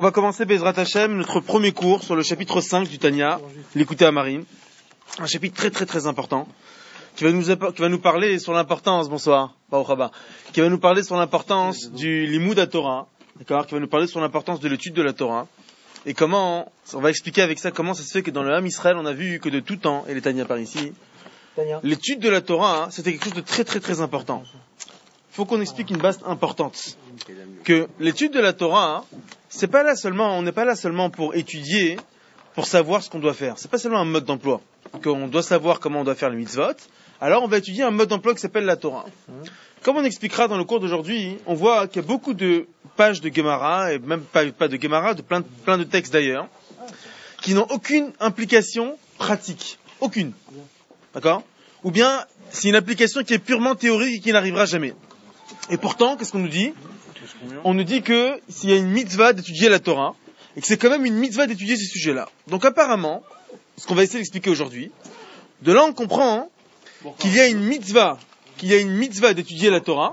va commencer Bezrat Hashem, notre premier cours sur le chapitre 5 du Tanya, l'écouter à Marine. Un chapitre très très très important, qui va nous parler sur l'importance, bonsoir, qui va nous parler sur l'importance du Limud Torah, d'accord, qui va nous parler sur l'importance de l'étude de la Torah, et comment, on va expliquer avec ça comment ça se fait que dans le Ham Israël, on a vu que de tout temps, et les Tanya par ici, l'étude de la Torah, c'était quelque chose de très très très important. Il faut qu'on explique une base importante, que l'étude de la Torah, on n'est pas là seulement pour étudier, pour savoir ce qu'on doit faire. C'est pas seulement un mode d'emploi, qu'on doit savoir comment on doit faire les mitzvot. Alors on va étudier un mode d'emploi qui s'appelle la Torah. Comme on expliquera dans le cours d'aujourd'hui, on voit qu'il y a beaucoup de pages de Gemara, et même pas de Gemara, de plein de textes d'ailleurs, qui n'ont aucune implication pratique. Aucune. D'accord ? Ou bien, c'est une application qui est purement théorique et qui n'arrivera jamais. Et pourtant, qu'est-ce qu'on nous dit ? On nous dit que s'il y a une mitzvah d'étudier la Torah, et que c'est quand même une mitzvah d'étudier ces sujets-là. Donc apparemment, ce qu'on va essayer d'expliquer aujourd'hui, de là on comprend qu'il y a une mitzvah d'étudier la Torah,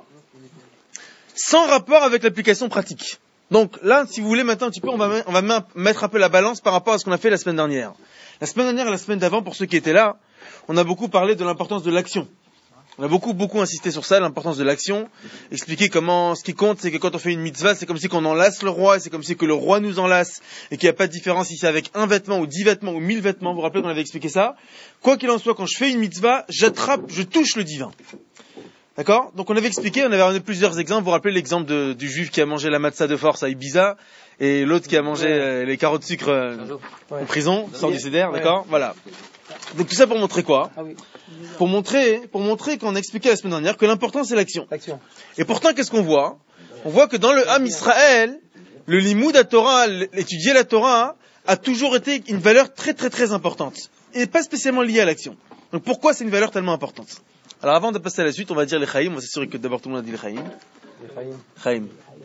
sans rapport avec l'application pratique. Donc là, si vous voulez maintenant un petit peu, on va mettre un peu la balance par rapport à ce qu'on a fait la semaine dernière. La semaine dernière et la semaine d'avant, pour ceux qui étaient là, on a beaucoup parlé de l'importance de l'action. On a beaucoup insisté sur ça, l'importance de l'action. Expliquer comment, ce qui compte, c'est que quand on fait une mitzvah, c'est comme si qu'on enlace le roi, et c'est comme si que le roi nous enlace, et qu'il n'y a pas de différence si c'est avec un vêtement, ou 10 vêtements, ou 1000 vêtements. Vous vous rappelez qu'on avait expliqué ça? Quoi qu'il en soit, quand je fais une mitzvah, je touche le divin. D'accord? Donc on avait expliqué, on avait ramené plusieurs exemples. Vous vous rappelez l'exemple du juif qui a mangé la matzah de force à Ibiza, et l'autre qui a mangé les carreaux de sucre en prison, sort du CDR, d'accord? Voilà. Donc tout ça pour montrer quoi? Pour montrer qu'on a expliqué la semaine dernière que l'important c'est l'action. Et pourtant qu'est-ce qu'on voit? On voit que dans le Ham Israël, le Limud Torah, étudier la Torah, a toujours été une valeur très très très importante. Et pas spécialement liée à l'action. Donc pourquoi c'est une valeur tellement importante? Alors avant de passer à la suite, on va dire les Chaim, on va s'assurer que d'abord tout le monde a dit les Chaim. Chaim.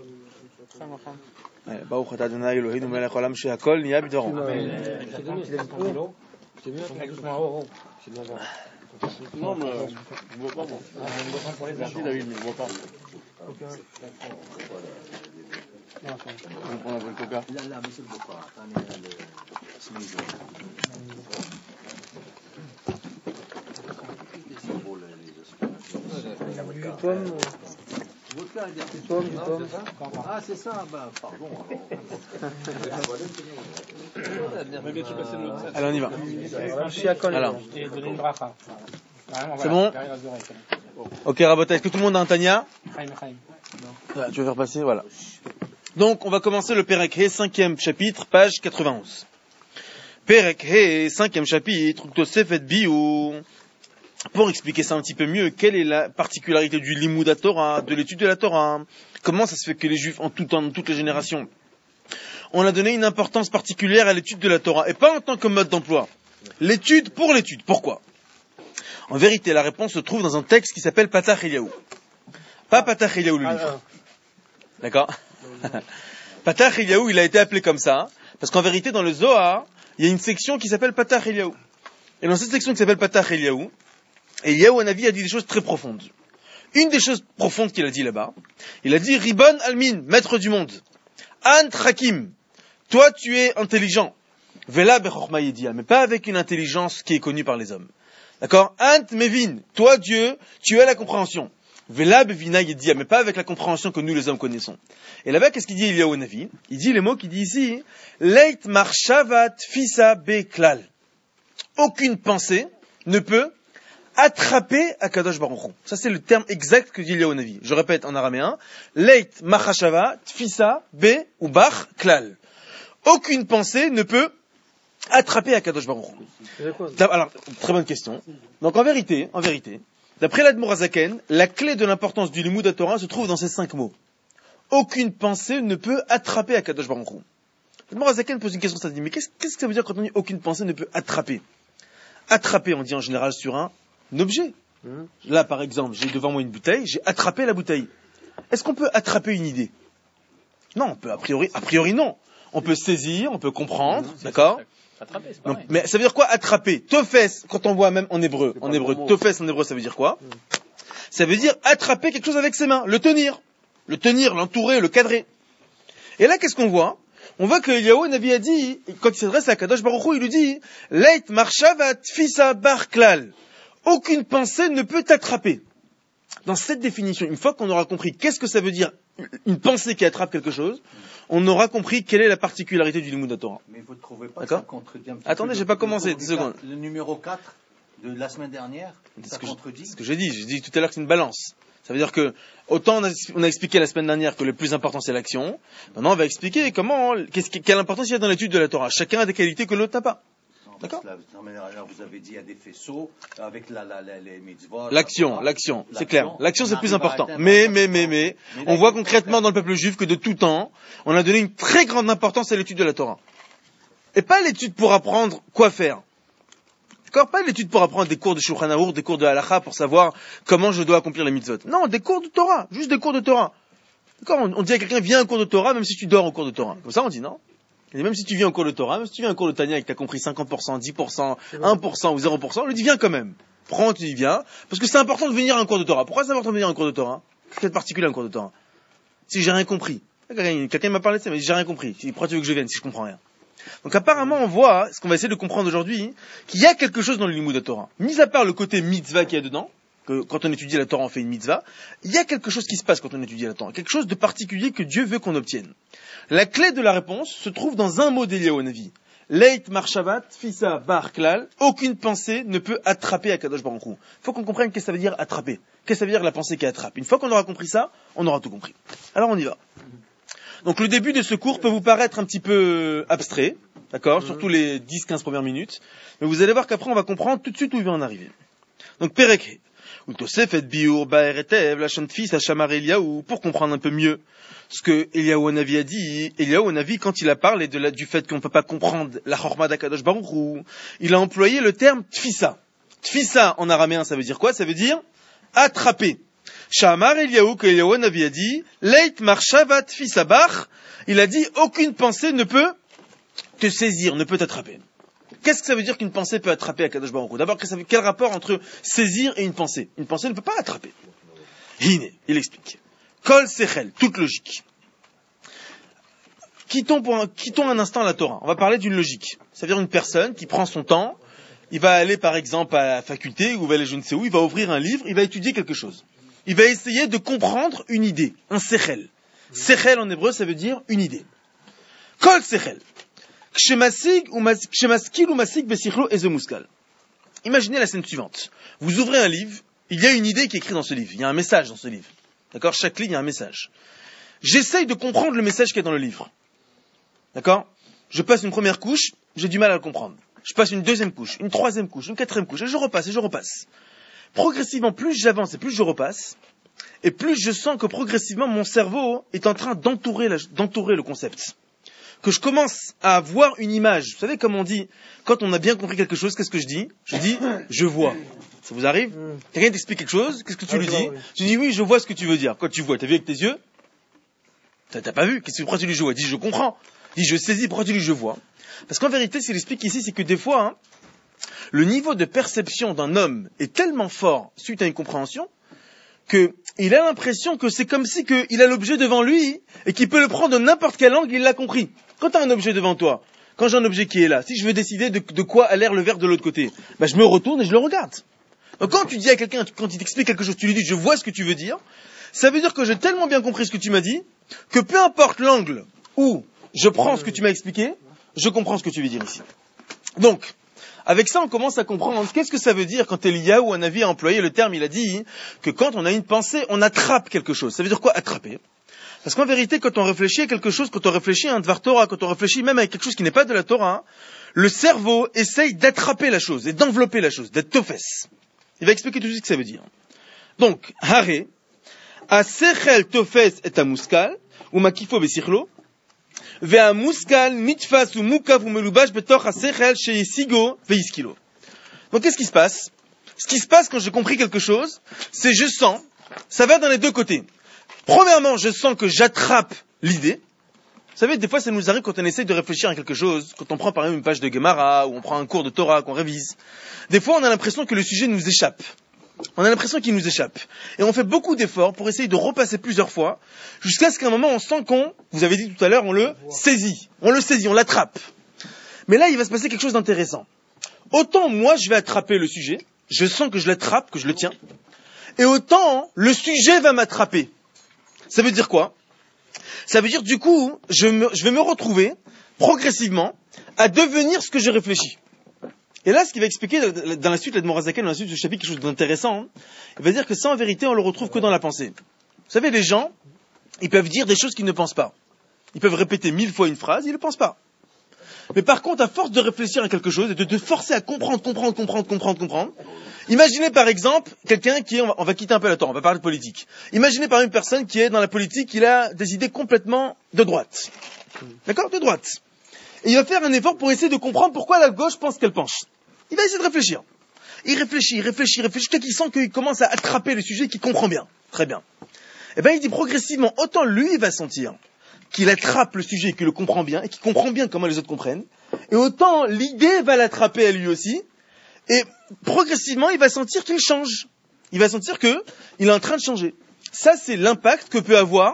Baruch atah Adonai Eloheinu melech haolam shehakol niya b'dvaro. Non, mais je ne vois pas, bon. Merci David, mais je ne vois pas. On prend un peu de coca. Là, monsieur le coca. Ah, c'est ça, bah, pardon. Allez, on y va. Alors. C'est bon? Ok, Rabota, est-ce que tout le monde a un Tanya? Tu veux faire passer? Voilà. Donc, on va commencer le Perek He, 5e chapitre, page 91. Perek He, 5e chapitre, Tosefet Biou. Pour expliquer ça un petit peu mieux, quelle est la particularité du Limud Torah, de l'étude de la Torah? Comment ça se fait que les Juifs, en tout temps, dans toutes les générations, on a donné une importance particulière à l'étude de la Torah, et pas en tant que mode d'emploi. L'étude pour l'étude. Pourquoi? En vérité, la réponse se trouve dans un texte qui s'appelle Patach Eliyahu. Pas Patach Eliyahu le livre. D'accord? Patach Eliyahu, il a été appelé comme ça, parce qu'en vérité, dans le Zohar, il y a une section qui s'appelle Patach Eliyahu. Et dans cette section qui s'appelle Patach Eliyahu, Eliyahu Hanavi a dit des choses très profondes. Une des choses profondes qu'il a dit là-bas, il a dit Ribon Almin, maître du monde. Ant Hakim, toi tu es intelligent. Vela Bechorma Yedia, mais pas avec une intelligence qui est connue par les hommes. D'accord? Ant Mevin, toi Dieu, tu as la compréhension. Vela Bevina Yedia, mais pas avec la compréhension que nous les hommes connaissons. Et là-bas, qu'est-ce qu'il dit Eliyahu Hanavi? Il dit les mots qu'il dit ici, Leit Marshavat Fisa Beklal. Aucune pensée ne peut attraper Akadosh Baruch Hu. Ça c'est le terme exact que dit Eliyahu Hanavi. Je répète en araméen. Leit machashava tfisa be ou bach klal. Aucune pensée ne peut attraper Akadosh Baruch Hu. Alors, très bonne question. Donc en vérité, d'après l'Admor HaZaken, la clé de l'importance du Limud Torah se trouve dans ces 5 mots. Aucune pensée ne peut attraper Akadosh Baruch Hu. L'Admor HaZaken pose une question, ça dit, mais qu'est-ce que ça veut dire quand on dit aucune pensée ne peut attraper? Attraper, on dit en général sur un objet. Là, par exemple, j'ai devant moi une bouteille, j'ai attrapé la bouteille. Est-ce qu'on peut attraper une idée? Non, on peut, a priori non. On peut saisir, on peut comprendre, d'accord? Attraper, c'est Donc, mais ça veut dire quoi attraper? Tofes, quand on voit même en hébreu, tofes en hébreu, ça veut dire quoi? Ça veut dire attraper quelque chose avec ses mains, le tenir, l'entourer, le cadrer. Et là, qu'est-ce qu'on voit? on voit que Eliyahu Navi a dit, quand il s'adresse à Kadosh Baruch Hu, il lui dit, Leit marshavat tfisa bar klal. Aucune pensée ne peut t'attraper. Dans cette définition, une fois qu'on aura compris qu'est-ce que ça veut dire une pensée qui attrape quelque chose, on aura compris quelle est la particularité du Limud Torah. Mais vous ne trouvez pas que ça contredit un petit peu? Attendez, j'ai pas commencé, 2 secondes. Le numéro 4 de la semaine dernière, ça contredit? C'est ce que j'ai dit tout à l'heure que c'est une balance. Ça veut dire que, autant on a expliqué la semaine dernière que le plus important c'est l'action, maintenant on va expliquer quelle importance il y a dans l'étude de la Torah. Chacun a des qualités que l'autre n'a pas. D'accord? La semaine dernière, vous avez dit il y a des faisceaux avec les mitzvot. L'action, c'est clair. L'action c'est le plus important. Mais, on voit concrètement dans le peuple juif que de tout temps, on a donné une très grande importance à l'étude de la Torah. Et pas l'étude pour apprendre quoi faire. D'accord? Pas l'étude pour apprendre des cours de Shulchan Aruch, des cours de Halacha pour savoir comment je dois accomplir les mitzvot. Non, des cours de Torah. Juste des cours de Torah. D'accord? On dit à quelqu'un, viens à un cours de Torah même si tu dors au cours de Torah. Comme ça on dit, non? Et même si tu viens au cours de Torah, même si tu viens au cours de Tanya et que tu as compris 50%, 10%, 1% ou 0%, on lui dit viens quand même. Prends, tu dis viens. Parce que c'est important de venir à un cours de Torah. Pourquoi c'est important de venir à un cours de Torah? Qu'est-ce de particulier à un cours de Torah? Si j'ai rien compris. Quelqu'un m'a parlé de ça, mais j'ai rien compris. Pourquoi tu veux que je vienne si je comprends rien? Donc apparemment on voit, ce qu'on va essayer de comprendre aujourd'hui, qu'il y a quelque chose dans le Limud Torah. Mis à part le côté mitzvah qu'il y a dedans, que quand on étudie la Torah on fait une mitzvah, il y a quelque chose qui se passe quand on étudie la Torah. Quelque chose de particulier que Dieu veut qu'on obtienne. La clé de la réponse se trouve dans un mot d'Eliyahu Navi. Leit marshavat fisa bar klal. Aucune pensée ne peut attraper Akadosh Baruch Hu. Il faut qu'on comprenne qu'est-ce que ça veut dire attraper. Qu'est-ce que ça veut dire la pensée qui attrape. Une fois qu'on aura compris ça, on aura tout compris. Alors on y va. Donc le début de ce cours peut vous paraître un petit peu abstrait, d'accord, surtout les 10-15 premières minutes, mais vous allez voir qu'après on va comprendre tout de suite où il va en arriver. Donc Perek, Utosefet biur ba'eretev la shantfis hashamar Eliyahu, pour comprendre un peu mieux ce que Eliyahu Navi a dit. Eliyahu Navi, quand il a parlé du fait qu'on ne peut pas comprendre la chorma d'Akadosh Baruch Hu, il a employé le terme tfisa. Tfisa en araméen ça veut dire quoi? Ça veut dire attraper. Shamar Eliyahu, que Eliyahu Navi a dit, Leit marshavat fisabach, il a dit, aucune pensée ne peut te saisir, ne peut t'attraper. Qu'est-ce que ça veut dire qu'une pensée peut attraper Akadosh Baruch Hu? D'abord, quel rapport entre saisir et une pensée? Une pensée ne peut pas attraper. Hine, il explique. Kol sechel, toute logique. Quittons un instant la Torah. On va parler d'une logique. Ça veut dire une personne qui prend son temps, il va aller par exemple à la faculté, ou va aller je ne sais où, il va ouvrir un livre, il va étudier quelque chose. Il va essayer de comprendre une idée, un sechel. Sechel en hébreu, ça veut dire une idée. Kol sechel. Kshemaskil ou masik besichlo ezemuskal. Imaginez la scène suivante. Vous ouvrez un livre, il y a une idée qui est écrite dans ce livre. Il y a un message dans ce livre. D'accord? Chaque ligne, il y a un message. J'essaye de comprendre le message qu'il y a dans le livre. D'accord? Je passe une première couche, j'ai du mal à le comprendre. Je passe une deuxième couche, une troisième couche, une quatrième couche, et je repasse. Progressivement, plus j'avance et plus je repasse, et plus je sens que progressivement mon cerveau est en train d'entourer le concept. Que je commence à avoir une image. Vous savez comme on dit, quand on a bien compris quelque chose, qu'est-ce que je dis? Je dis, je vois. Ça vous arrive? Quelqu'un t'explique quelque chose, qu'est-ce que tu lui dis? Tu dis, oui, je vois ce que tu veux dire. Quand tu vois, t'as vu avec tes yeux? T'as pas vu? Pourquoi tu dis je vois? Dis, je comprends. Dis, je saisis, pourquoi tu dis je vois? Parce qu'en vérité, ce qu'il explique ici, c'est que des fois, le niveau de perception d'un homme est tellement fort suite à une compréhension qu'il a l'impression que c'est comme si il a l'objet devant lui et qu'il peut le prendre de n'importe quel angle, il l'a compris. Quand tu as un objet devant toi, quand j'ai un objet qui est là, si je veux décider de quoi a l'air le verre de l'autre côté, je me retourne et je le regarde. Donc quand tu dis à quelqu'un, quand il t'explique quelque chose, tu lui dis je vois ce que tu veux dire, ça veut dire que j'ai tellement bien compris ce que tu m'as dit, que peu importe l'angle où je prends ce que tu m'as expliqué, je comprends ce que tu veux dire ici. Donc, avec ça, on commence à comprendre qu'est-ce que ça veut dire quand Eliyahu Navi a employé le terme, il a dit que quand on a une pensée, on attrape quelque chose. Ça veut dire quoi, attraper? Parce qu'en vérité, quand on réfléchit à quelque chose, quand on réfléchit à un Dvar Torah, quand on réfléchit même à quelque chose qui n'est pas de la Torah, le cerveau essaye d'attraper la chose et d'envelopper la chose, d'être tofes. Il va expliquer tout de suite ce que ça veut dire. Donc, hare, asechel tofes et amuskal, ou makifo besichlo, והמושכל נתפס ומוקף ומלובש בתוך השכל שישיגו וישכילו. Donc qu'est-ce qui se passe? Ce qui se passe quand j'ai compris quelque chose, c'est je sens, ça va dans les deux côtés. Premièrement, je sens que j'attrape l'idée. Vous savez, des fois ça nous arrive quand on essaie de réfléchir à quelque chose, quand on prend par exemple une page de Gemara, ou on prend un cours de Torah, qu'on révise. Des fois on a l'impression que le sujet nous échappe. on a l'impression qu'il nous échappe. Et on fait beaucoup d'efforts pour essayer de repasser plusieurs fois, jusqu'à ce qu'à un moment on sent vous avez dit tout à l'heure, on le saisit, on l'attrape. Mais là, il va se passer quelque chose d'intéressant. Autant moi, je vais attraper le sujet, je sens que je l'attrape, que je le tiens, et autant le sujet va m'attraper. Ça veut dire quoi? Ça veut dire, du coup, je vais me retrouver, progressivement, à devenir ce que je réfléchis. Et là, ce qu'il va expliquer dans la suite, l'Admor HaZaken, dans la suite du chapitre, quelque chose d'intéressant, il va dire que ça, en vérité, on le retrouve que dans la pensée. Vous savez, les gens, ils peuvent dire des choses qu'ils ne pensent pas. Ils peuvent répéter 1000 fois une phrase, ils ne pensent pas. Mais par contre, à force de réfléchir à quelque chose et de te forcer à comprendre, imaginez par exemple quelqu'un qui est, on va quitter un peu la Torah, on va parler de politique. Imaginez par exemple une personne qui est dans la politique, il a des idées complètement de droite. D'accord? De droite. Et il va faire un effort pour essayer de comprendre pourquoi la gauche pense qu'elle pense. Il va essayer de réfléchir. Il réfléchit, jusqu'à qu'il sent qu'il commence à attraper le sujet et qu'il comprend bien. Très bien. Et bien il dit progressivement, autant lui il va sentir qu'il attrape le sujet et qu'il le comprend bien, et qu'il comprend bien comment les autres comprennent, et autant l'idée va l'attraper à lui aussi, et progressivement il va sentir qu'il change. Il va sentir qu'il est en train de changer. Ça c'est l'impact que peut avoir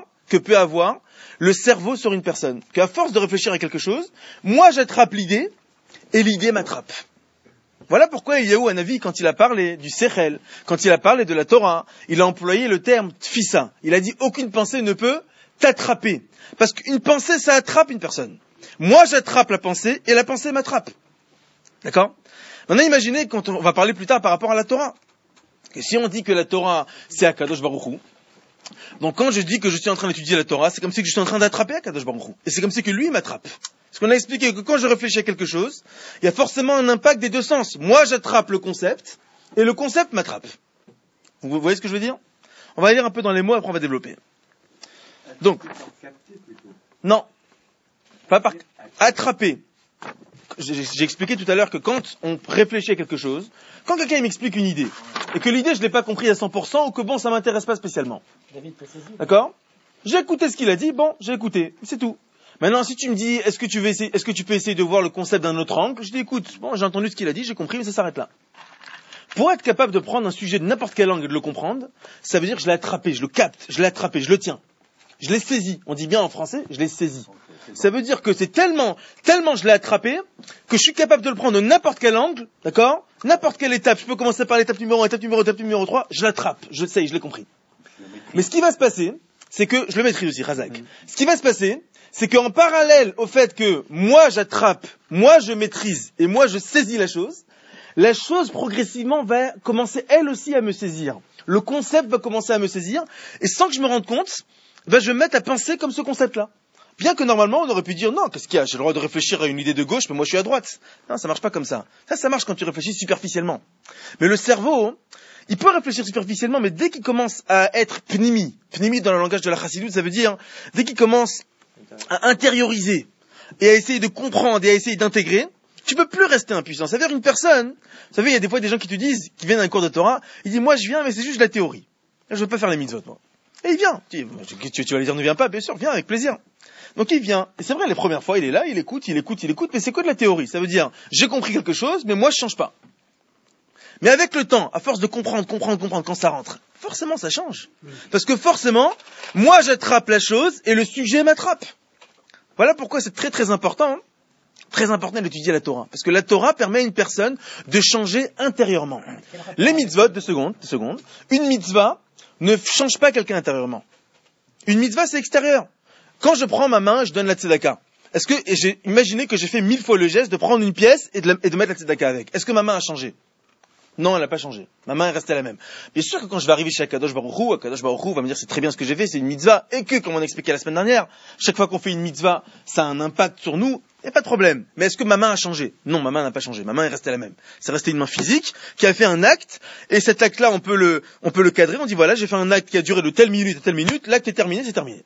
le cerveau sur une personne. Qu'à force de réfléchir à quelque chose, moi j'attrape l'idée, et l'idée m'attrape. Voilà pourquoi Eliyahu Hanavi, quand il a parlé du Sechel, quand il a parlé de la Torah, il a employé le terme tfissa. Il a dit aucune pensée ne peut t'attraper. Parce qu'une pensée, ça attrape une personne. Moi, j'attrape la pensée et la pensée m'attrape. D'accord? Maintenant, imaginez, quand on va parler plus tard par rapport à la Torah, que si on dit que la Torah, c'est Akadosh Baruch Hu, donc quand je dis que je suis en train d'étudier la Torah, c'est comme si je suis en train d'attraper Akadosh Baruch Hu. Et c'est comme si que lui m'attrape. Parce qu'on a expliqué que quand je réfléchis à quelque chose, il y a forcément un impact des deux sens. Moi, j'attrape le concept, et le concept m'attrape. Vous voyez ce que je veux dire? On va lire un peu dans les mots, après on va développer. Donc, non, pas par attraper. J'ai expliqué tout à l'heure que quand on réfléchit à quelque chose, quand quelqu'un m'explique une idée, et que l'idée je l'ai pas compris à 100%, ou que bon, ça m'intéresse pas spécialement. D'accord? J'ai écouté ce qu'il a dit, bon, j'ai écouté, c'est tout. Maintenant, si tu me dis, est-ce que tu peux essayer de voir le concept d'un autre angle, je dis, écoute, bon, j'ai entendu ce qu'il a dit, j'ai compris, mais ça s'arrête là. Pour être capable de prendre un sujet de n'importe quel angle et de le comprendre, ça veut dire que je l'ai attrapé, je le capte, je l'ai attrapé, je le tiens. Je l'ai saisi. On dit bien en français, je l'ai saisi. Ça veut dire que c'est tellement je l'ai attrapé, que je suis capable de le prendre de n'importe quel angle, d'accord? N'importe quelle étape. Je peux commencer par l'étape numéro 1, étape numéro 3, je l'attrape. Je sais, je l'ai compris. Mais ce qui va se passer, c'est que, je le maîtrise aussi, Razak. Ce qui va se passer, c'est qu'en parallèle au fait que moi j'attrape, moi je maîtrise, et moi je saisis la chose progressivement va commencer elle aussi à me saisir. Le concept va commencer à me saisir, et sans que je me rende compte, je vais me mettre à penser comme ce concept-là. Bien que normalement, on aurait pu dire, non, qu'est-ce qu'il y a? J'ai le droit de réfléchir à une idée de gauche, mais moi je suis à droite. Non, ça marche pas comme ça. Ça marche quand tu réfléchis superficiellement. Mais le cerveau, il peut réfléchir superficiellement, mais dès qu'il commence à être pnimi dans le langage de la Chassidut, ça veut dire, dès qu'il commence à intérioriser, et à essayer de comprendre, et à essayer d'intégrer, tu peux plus rester impuissant. Ça veut dire une personne, vous savez, il y a des fois des gens qui te disent, qui viennent à un cours de Torah, ils disent, moi je viens, mais c'est juste de la théorie. Je veux pas faire les mitzvot, moi. Et il vient. Tu vas lui dire ne viens pas, bien sûr, viens avec plaisir. Donc il vient. Et c'est vrai, les premières fois, il est là, il écoute, mais c'est que de la théorie. Ça veut dire, j'ai compris quelque chose, mais moi je change pas. Mais avec le temps, à force de comprendre, quand ça rentre, forcément ça change. Parce que forcément, moi j'attrape la chose et le sujet m'attrape. Voilà pourquoi c'est très très important d'étudier la Torah. Parce que la Torah permet à une personne de changer intérieurement. Les mitzvot, deux secondes, une mitzvah ne change pas quelqu'un intérieurement. Une mitzvah, c'est extérieur. Quand je prends ma main, je donne la tzedaka. J'ai imaginé que j'ai fait 1000 fois le geste de prendre une pièce et de mettre la tzedaka avec. Est-ce que ma main a changé? Non, elle n'a pas changé. Ma main est restée la même. Bien sûr que quand je vais arriver chez Akadosh Baruch Hu va me dire c'est très bien ce que j'ai fait, c'est une mitzvah, et que, comme on a expliqué la semaine dernière, chaque fois qu'on fait une mitzvah, ça a un impact sur nous, il n'y a pas de problème. Mais est-ce que ma main a changé? Non, ma main n'a pas changé. Ma main est restée la même. C'est resté une main physique qui a fait un acte, et cet acte-là, on peut le cadrer, on dit voilà, j'ai fait un acte qui a duré de telle minute à telle minute, l'acte est terminé, c'est terminé.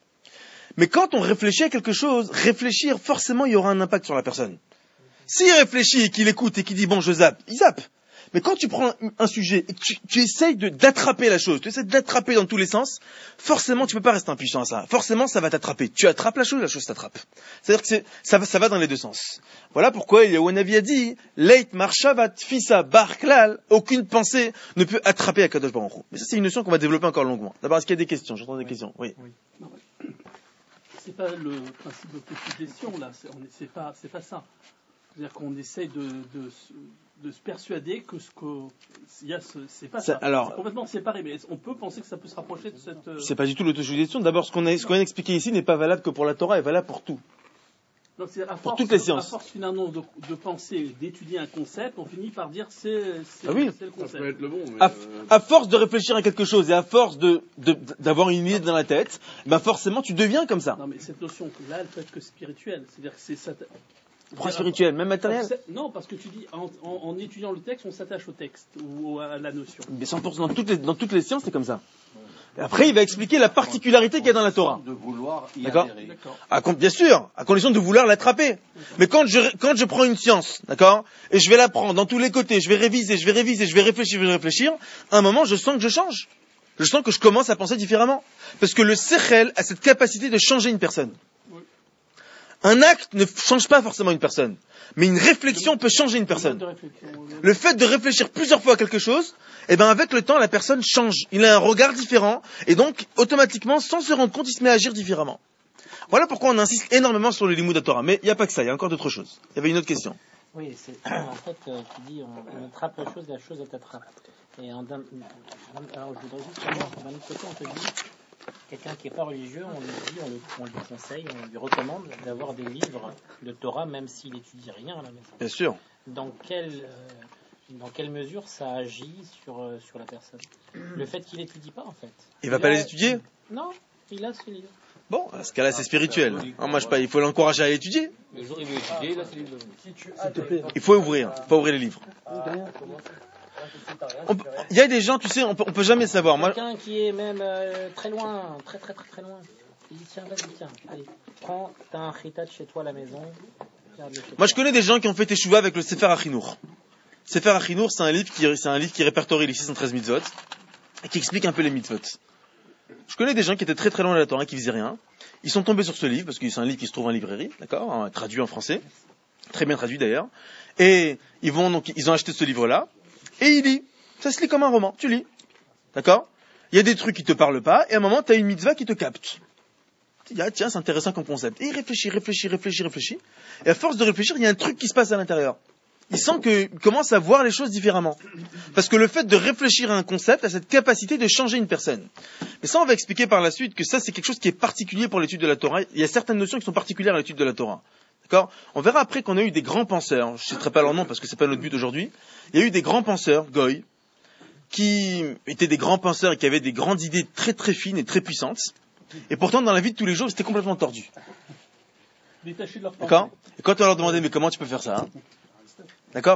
Mais quand on réfléchit à quelque chose, réfléchir, forcément, il y aura un impact sur la personne. S'il réfléchit et qu'il écoute et qu'il dit bon, je zappe, il zappe. Mais quand tu prends un sujet et que tu essayes d'attraper la chose, tu essaies d'attraper dans tous les sens, forcément tu peux pas rester impuissant à ça. Forcément ça va t'attraper. Tu attrapes la chose t'attrape. C'est-à-dire que ça va dans les deux sens. Voilà pourquoi Eliyahu Hanavi a dit Leit marshavat fisa bar klal, aucune pensée ne peut attraper Akadosh Baruch Hu. Mais ça c'est une notion qu'on va développer encore longuement. D'abord, est-ce qu'il y a des questions? J'entends des questions. Oui. Non, c'est pas le principe de suggestion là, c'est pas ça. C'est-à-dire qu'on essaye de se persuader que c'est pas ça. Alors, c'est complètement séparé, mais on peut penser que ça peut se rapprocher de cette. C'est pas du tout l'autosuggestion. D'abord, ce qu'on a expliqué ici n'est pas valable que pour la Torah, est valable pour tout. Donc pour toutes les sciences. À force finalement de penser, d'étudier un concept, on finit par dire c'est ah oui. le concept. Ça peut être le bon, mais à force de réfléchir à quelque chose et à force d'avoir une idée dans la tête, ben forcément tu deviens comme ça. Non, mais cette notion là, elle peut être que spirituelle. C'est-à-dire que c'est ça. Pourquoi spirituel, même matériel? Non, parce que tu dis, en étudiant le texte, on s'attache au texte ou à la notion. Mais 100% dans toutes les sciences, c'est comme ça. Et après, il va expliquer la particularité qu'il y a dans la Torah. De vouloir y D'accord. adhérer. Bien sûr, à condition de vouloir l'attraper. Mais quand je prends une science, d'accord, et je vais la prendre dans tous les côtés, je vais réviser, je vais réfléchir, à un moment, je sens que je change. Je sens que je commence à penser différemment. Parce que le sechel a cette capacité de changer une personne. Un acte ne change pas forcément une personne, mais une réflexion peut changer une personne. Le fait de réfléchir plusieurs fois à quelque chose, eh ben avec le temps, la personne change. Il a un regard différent, et donc, automatiquement, sans se rendre compte, il se met à agir différemment. Voilà pourquoi on insiste énormément sur le limud Torah. Mais il n'y a pas que ça, il y a encore d'autres choses. Il y avait une autre question. Oui, en fait, tu dis, on attrape la chose elle t'attrape. Et alors, je voudrais juste savoir, d'un autre côté, on te dit, quelqu'un qui n'est pas religieux, on lui conseille, on lui recommande d'avoir des livres de Torah, même s'il n'étudie rien à la maison. Bien sûr. Dans quelle mesure ça agit sur la personne? Le fait qu'il n'étudie pas, en fait. Il va pas les étudier? Non, il a ce livre. Bon, à ce cas-là, c'est spirituel. Moi, il faut l'encourager à étudier. le jour où il veut étudier, là c'est les deux. Il faut ouvrir les livres. Il y a des gens, tu sais, on peut jamais savoir. Quelqu'un qui est même très loin, très loin. Il dit tiens, allez, prends, t'as un chitat chez toi à la maison. Moi, je connais des gens qui ont fait teshuva avec le Sefer Achinour. Sefer Achinour, c'est un livre qui répertorie les 613 mitzvot et qui explique un peu les mitzvot. Je connais des gens qui étaient très loin de la Torah, qui faisaient rien. Ils sont tombés sur ce livre parce que c'est un livre qui se trouve en librairie, d'accord, traduit en français, très bien traduit d'ailleurs. Et ils ont acheté ce livre-là et il lit. Ça se lit comme un roman. Tu lis, d'accord. Il y a des trucs qui te parlent pas et à un moment t'as une mitzvah qui te capte. Tu dis, ah, tiens, c'est intéressant comme concept. Et il réfléchit. Et à force de réfléchir, il y a un truc qui se passe à l'intérieur. Il sent qu'il commence à voir les choses différemment. Parce que le fait de réfléchir à un concept a cette capacité de changer une personne. Mais ça, on va expliquer par la suite que ça, c'est quelque chose qui est particulier pour l'étude de la Torah. Il y a certaines notions qui sont particulières à l'étude de la Torah. D'accord ? On verra après qu'on a eu des grands penseurs. Je ne citerai pas leur nom parce que c'est pas notre but aujourd'hui. Il y a eu des grands penseurs, Goy, qui étaient des grands penseurs et qui avaient des grandes idées très fines et très puissantes. Et pourtant, dans la vie de tous les jours, c'était complètement tordu. D'accord ? Et quand on leur demandait, mais comment tu peux faire ça, hein ? D'accord ?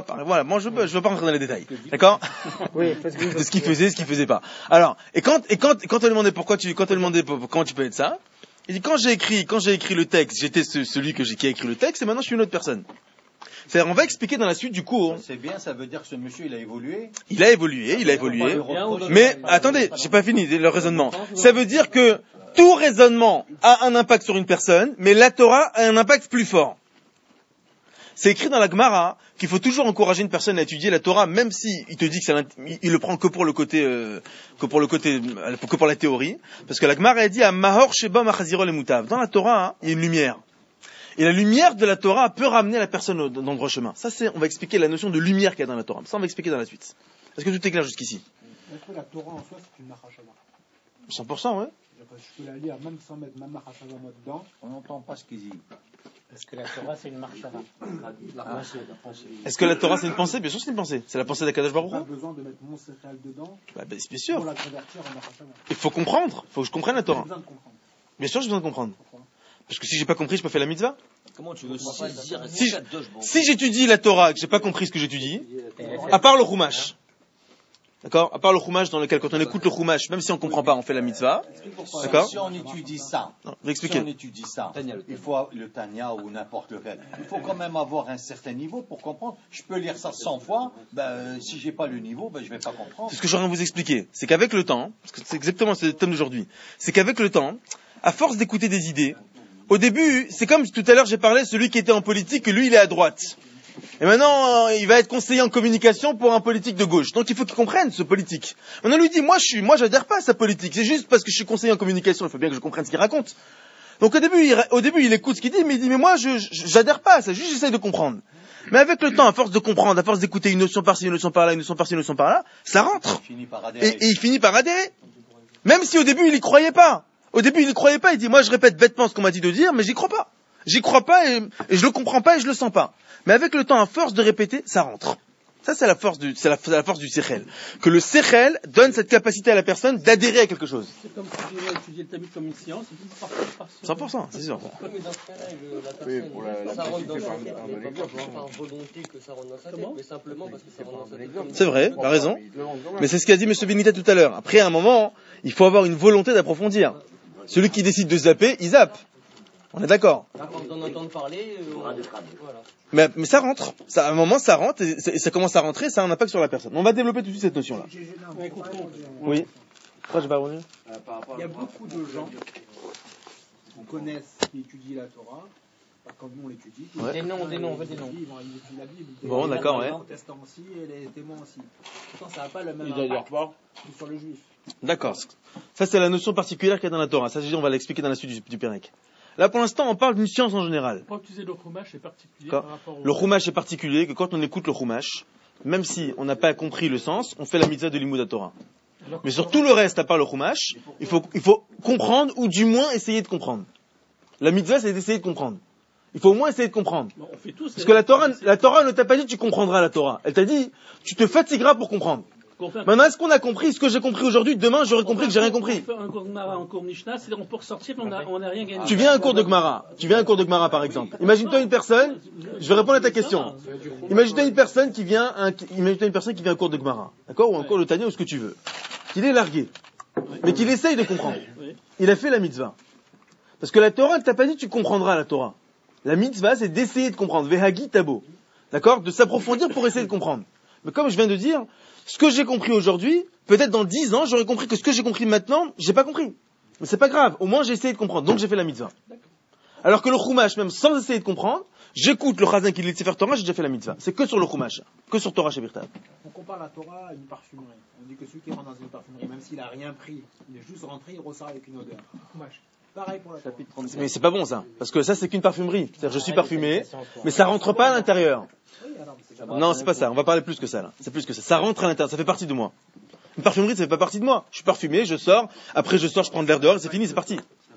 Voilà, moi je veux pas rentrer dans les détails. D'accord ? Oui, de ce qu'il faisait, ce qu'il faisait pas. Alors, et quand on lui demandait comment tu peux être ça, il dit quand j'ai écrit le texte, j'étais celui qui a écrit le texte et maintenant je suis une autre personne. C'est-à-dire, on va expliquer dans la suite du cours. C'est bien, ça veut dire que ce monsieur, il a évolué. Il a évolué. Mais, attendez, j'ai pas fini le raisonnement. Ça veut dire que tout raisonnement a un impact sur une personne, mais la Torah a un impact plus fort. C'est écrit dans la Gemara qu'il faut toujours encourager une personne à étudier la Torah, même si il te dit que il le prend que pour la théorie. Parce que la Gemara a dit à Mahor Sheba Machaziro le Mutav. Dans la Torah, il y a une lumière. Et la lumière de la Torah peut ramener la personne dans le droit chemin. Ça, on va expliquer la notion de lumière qu'il y a dans la Torah. Ça, on va expliquer dans la suite. Est-ce que tout est clair jusqu'ici? Est-ce que la Torah en soi, c'est une Mahashava? 100%, ouais. Je peux la lire même sans mettre ma Mahashava moi dedans. On n'entend pas ce qu'il dit. Est-ce que la Torah, c'est une marshava? Est-ce que la Torah, c'est une pensée? Bien sûr, c'est une pensée. C'est la pensée d'Akadosh Baruch Hu. Pas besoin de mettre mon sechal dedans Bien sûr. pour la convertir en Mahashava. Il faut comprendre. Il faut que je comprenne la Torah. J'ai besoin de comprendre. Bien sûr, j'ai besoin de comprendre. Parce que si j'ai pas compris, je peux faire la mitzvah. Comment tu veux saisir Si j'étudie la Torah et que j'ai pas compris ce que j'étudie, à part le Chumash, D'accord? À part le chumash dans lequel, quand on écoute le chumash, même si on comprend pas, on fait la mitzvah. D'accord? Si on étudie ça, Non, je vais expliquer. si on étudie ça, il faut le Tanya ou n'importe lequel. Il faut quand même avoir un certain niveau pour comprendre. Je peux lire ça 100 fois, si j'ai pas le niveau, je vais pas comprendre. C'est ce que j'aurais à vous expliquer. C'est qu'avec le temps, parce que c'est exactement ce thème d'aujourd'hui, c'est qu'avec le temps, à force d'écouter des idées, au début, c'est comme tout à l'heure j'ai parlé, celui qui était en politique, lui il est à droite. Et maintenant, il va être conseiller en communication pour un politique de gauche. Donc il faut qu'il comprenne ce politique. Maintenant, lui dit, moi j'adhère pas à sa politique. C'est juste parce que je suis conseiller en communication, il faut bien que je comprenne ce qu'il raconte. Donc au début, il écoute ce qu'il dit, mais il dit, mais moi, j'adhère pas à ça, juste j'essaie de comprendre. Mais avec le temps, à force de comprendre, à force d'écouter une notion par-ci, une notion par-là, une notion par-ci, une notion par-là, ça rentre. Et il finit par adhérer. Même si au début, il y croyait pas. Au début, il y croyait pas, il dit, moi je répète bêtement ce qu'on m'a dit de dire, mais j'y crois pas. J'y crois pas et je le comprends pas et je le sens pas. Mais avec le temps, à force de répéter, ça rentre. Ça, c'est la force du sechel. Que le sechel donne cette capacité à la personne d'adhérer à quelque chose. C'est comme si tu étudiais le Talmud comme une science, et puis par 100%, c'est sûr. Mais dans ce cas-là, la Oui, personne, pour la ça rentre dans pratique, sa tête, par mais exemple, pas par volonté que ça rentre dans sa tête, mais simplement parce que ça rentre dans sa tête. Comme C'est vrai, il a raison. Mais c'est ce qu'a dit M. Benita tout à l'heure. Après, à un moment, il faut avoir une volonté d'approfondir. Celui qui décide de zapper, il zappe. On est d'accord. Là, quand on entend parler, voilà. Mais ça rentre. Ça, à un moment, ça rentre et ça commence à rentrer, ça a un impact sur la personne. On va développer tout de suite cette notion-là. Oui. Pourquoi j'ai pas revenu? Il y a beaucoup de gens qu'on connaisse qui étudient la Torah, pas comme nous on l'étudie. Ouais. Des noms, on veut des noms. Ils étudient la Bible. Bon, d'accord, ouais. Les protestants aussi et les témoins aussi. Pourtant, ça n'a pas le même Ils n'adhèrent impact pas. que sur le juif. D'accord. Ça, c'est la notion particulière qu'il y a dans la Torah. Ça, on va l'expliquer dans la suite du Pérec. Là, pour l'instant, on parle d'une science en général. Pour utiliser le chumash, c'est particulier Quand par rapport au... le chumash est particulier, que quand on écoute le chumash, même si on n'a pas compris le sens, on fait la mitzvah de l'imoud Torah. Mais sur tout le reste, à part le chumash, il faut comprendre, ou du moins essayer de comprendre. La mitzvah, c'est d'essayer de comprendre. Il faut au moins essayer de comprendre. Bon, on fait tous, Parce que la Torah ne t'a pas dit tu comprendras la Torah. Elle t'a dit tu te fatigueras pour comprendre. Maintenant, est-ce qu'on a compris ce que j'ai compris aujourd'hui? Demain, j'aurais compris que j'ai rien compris. On fait un cours de Gemara, un cours de Mishnah, c'est-à-dire on peut ressortir, on n'a rien gagné. Tu viens à un cours de Gemara, par exemple. Imagine-toi une personne, je vais répondre à ta question. Imagine-toi une personne qui vient à un cours de Gemara, d'accord? Ou un cours de Tanya, ou ce que tu veux. Qu'il est largué. Mais qu'il essaye de comprendre. Il a fait la mitzvah. Parce que la Torah ne t'a pas dit tu comprendras la Torah. La mitzvah, c'est d'essayer de comprendre. Vehagi tabo. D'accord? De s'approfondir pour essayer de comprendre. Mais comme je viens de dire, ce que j'ai compris aujourd'hui, peut-être dans 10 ans, j'aurais compris que ce que j'ai compris maintenant, j'ai pas compris. Mais c'est pas grave. Au moins, j'ai essayé de comprendre. Donc, j'ai fait la mitzvah. Alors que le chumash, même sans essayer de comprendre, j'écoute le chazan qui lit le Sefer Torah, j'ai déjà fait la mitzvah. C'est que sur le chumash. Que sur Torah chez Birtav. On compare la Torah à une parfumerie. On dit que celui qui rentre dans une parfumerie, même s'il n'a rien pris, il est juste rentré, il ressort avec une odeur. Pareil pour la Torah. Mais c'est pas bon, ça. Parce que ça, c'est qu'une parfumerie. C'est-à-dire, je suis parfumé, mais ça rentre pas à l'intérieur. Non, c'est pas ça. On va parler plus que ça, là. C'est plus que ça. Ça rentre à l'intérieur. Ça fait partie de moi. Une parfumerie, ça fait pas partie de moi. Je suis parfumé, je sors. Après, je sors, je prends de l'air dehors et c'est fini, c'est parti.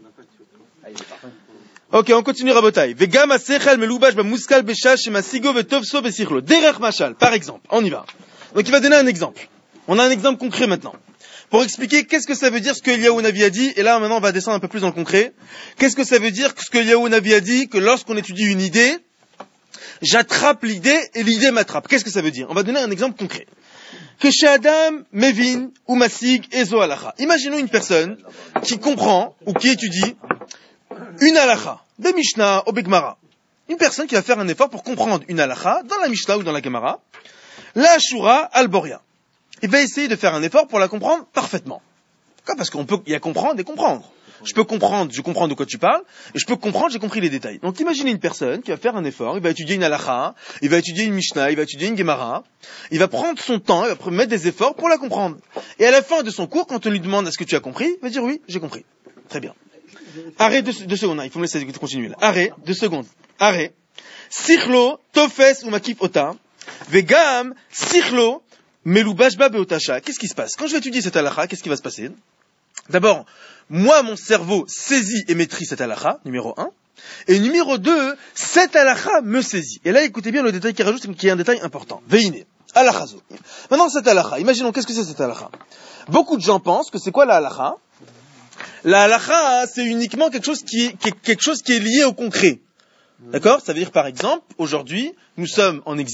Ok, on continue, Rabotai. Vega masechel meloubash ba muskal beshash masigo vetovso besichlo. Derech machal, par exemple. On y va. Donc, il va donner un exemple. On a un exemple concret maintenant. Pour expliquer qu'est-ce que ça veut dire ce que Eliyahu Navi a dit, et là maintenant on va descendre un peu plus dans le concret. Qu'est-ce que ça veut dire ce que Eliyahu Navi a dit, que lorsqu'on étudie une idée, j'attrape l'idée et l'idée m'attrape. Qu'est-ce que ça veut dire? On va donner un exemple concret. Que chez Adam, Mevin, ou Masig, Ezo Halacha. Imaginons une personne qui comprend, ou qui étudie, une Halacha, de Mishnah ou Gemara. Une personne qui va faire un effort pour comprendre une Halacha, dans la Mishnah ou dans la Gemara, la Ashura al-Boria. Il va essayer de faire un effort pour la comprendre parfaitement. Pourquoi? Parce qu'il y a comprendre et comprendre. Je peux comprendre, je comprends de quoi tu parles, et je peux comprendre, j'ai compris les détails. Donc imaginez une personne qui va faire un effort, il va étudier une halakha, il va étudier une mishnah, il va étudier une gemara, il va prendre son temps, il va mettre des efforts pour la comprendre. Et à la fin de son cours, quand on lui demande est-ce que tu as compris, il va dire oui, j'ai compris. Très bien. Arrêt 2 secondes, il faut me laisser continuer là. Arrêt, 2 secondes. Arrêt. Sichlo, tofes ou makif ota, vegam, sichlo, melubashba beotasha. Qu'est-ce qui se passe? Quand je vais étudier cette halakha, qu'est-ce qui va se passer? D'abord, moi, mon cerveau saisit et maîtrise cette halakha, numéro 1. Et numéro 2, cette halakha me saisit. Et là, écoutez bien le détail qui rajoute, qui est un détail important. Veine, halakhazo. Maintenant, cette halakha, imaginons, qu'est-ce que c'est cette halakha? Beaucoup de gens pensent que c'est quoi la halakha? La halakha, c'est uniquement quelque chose qui est lié au concret. D'accord? Ça veut dire, par exemple, aujourd'hui, nous sommes en exil,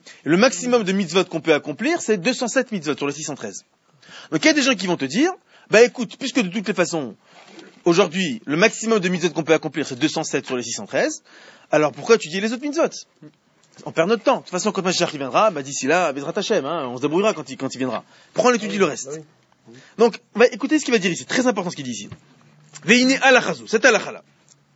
Le maximum de mitzvot qu'on peut accomplir, c'est 207 mitzvot sur les 613. Donc il y a des gens qui vont te dire, écoute, puisque de toutes les façons, aujourd'hui, le maximum de mitzvot qu'on peut accomplir, c'est 207 sur les 613, alors pourquoi étudier les autres mitzvot? On perd notre temps. De toute façon, quand Mashiach viendra, d'ici là, Bezrat Hashem, on se débrouillera quand il viendra. Prends l'étudie le reste. Donc, écoutez ce qu'il va dire ici. Très important ce qu'il dit ici. Veine alachazu, cette halakha-là.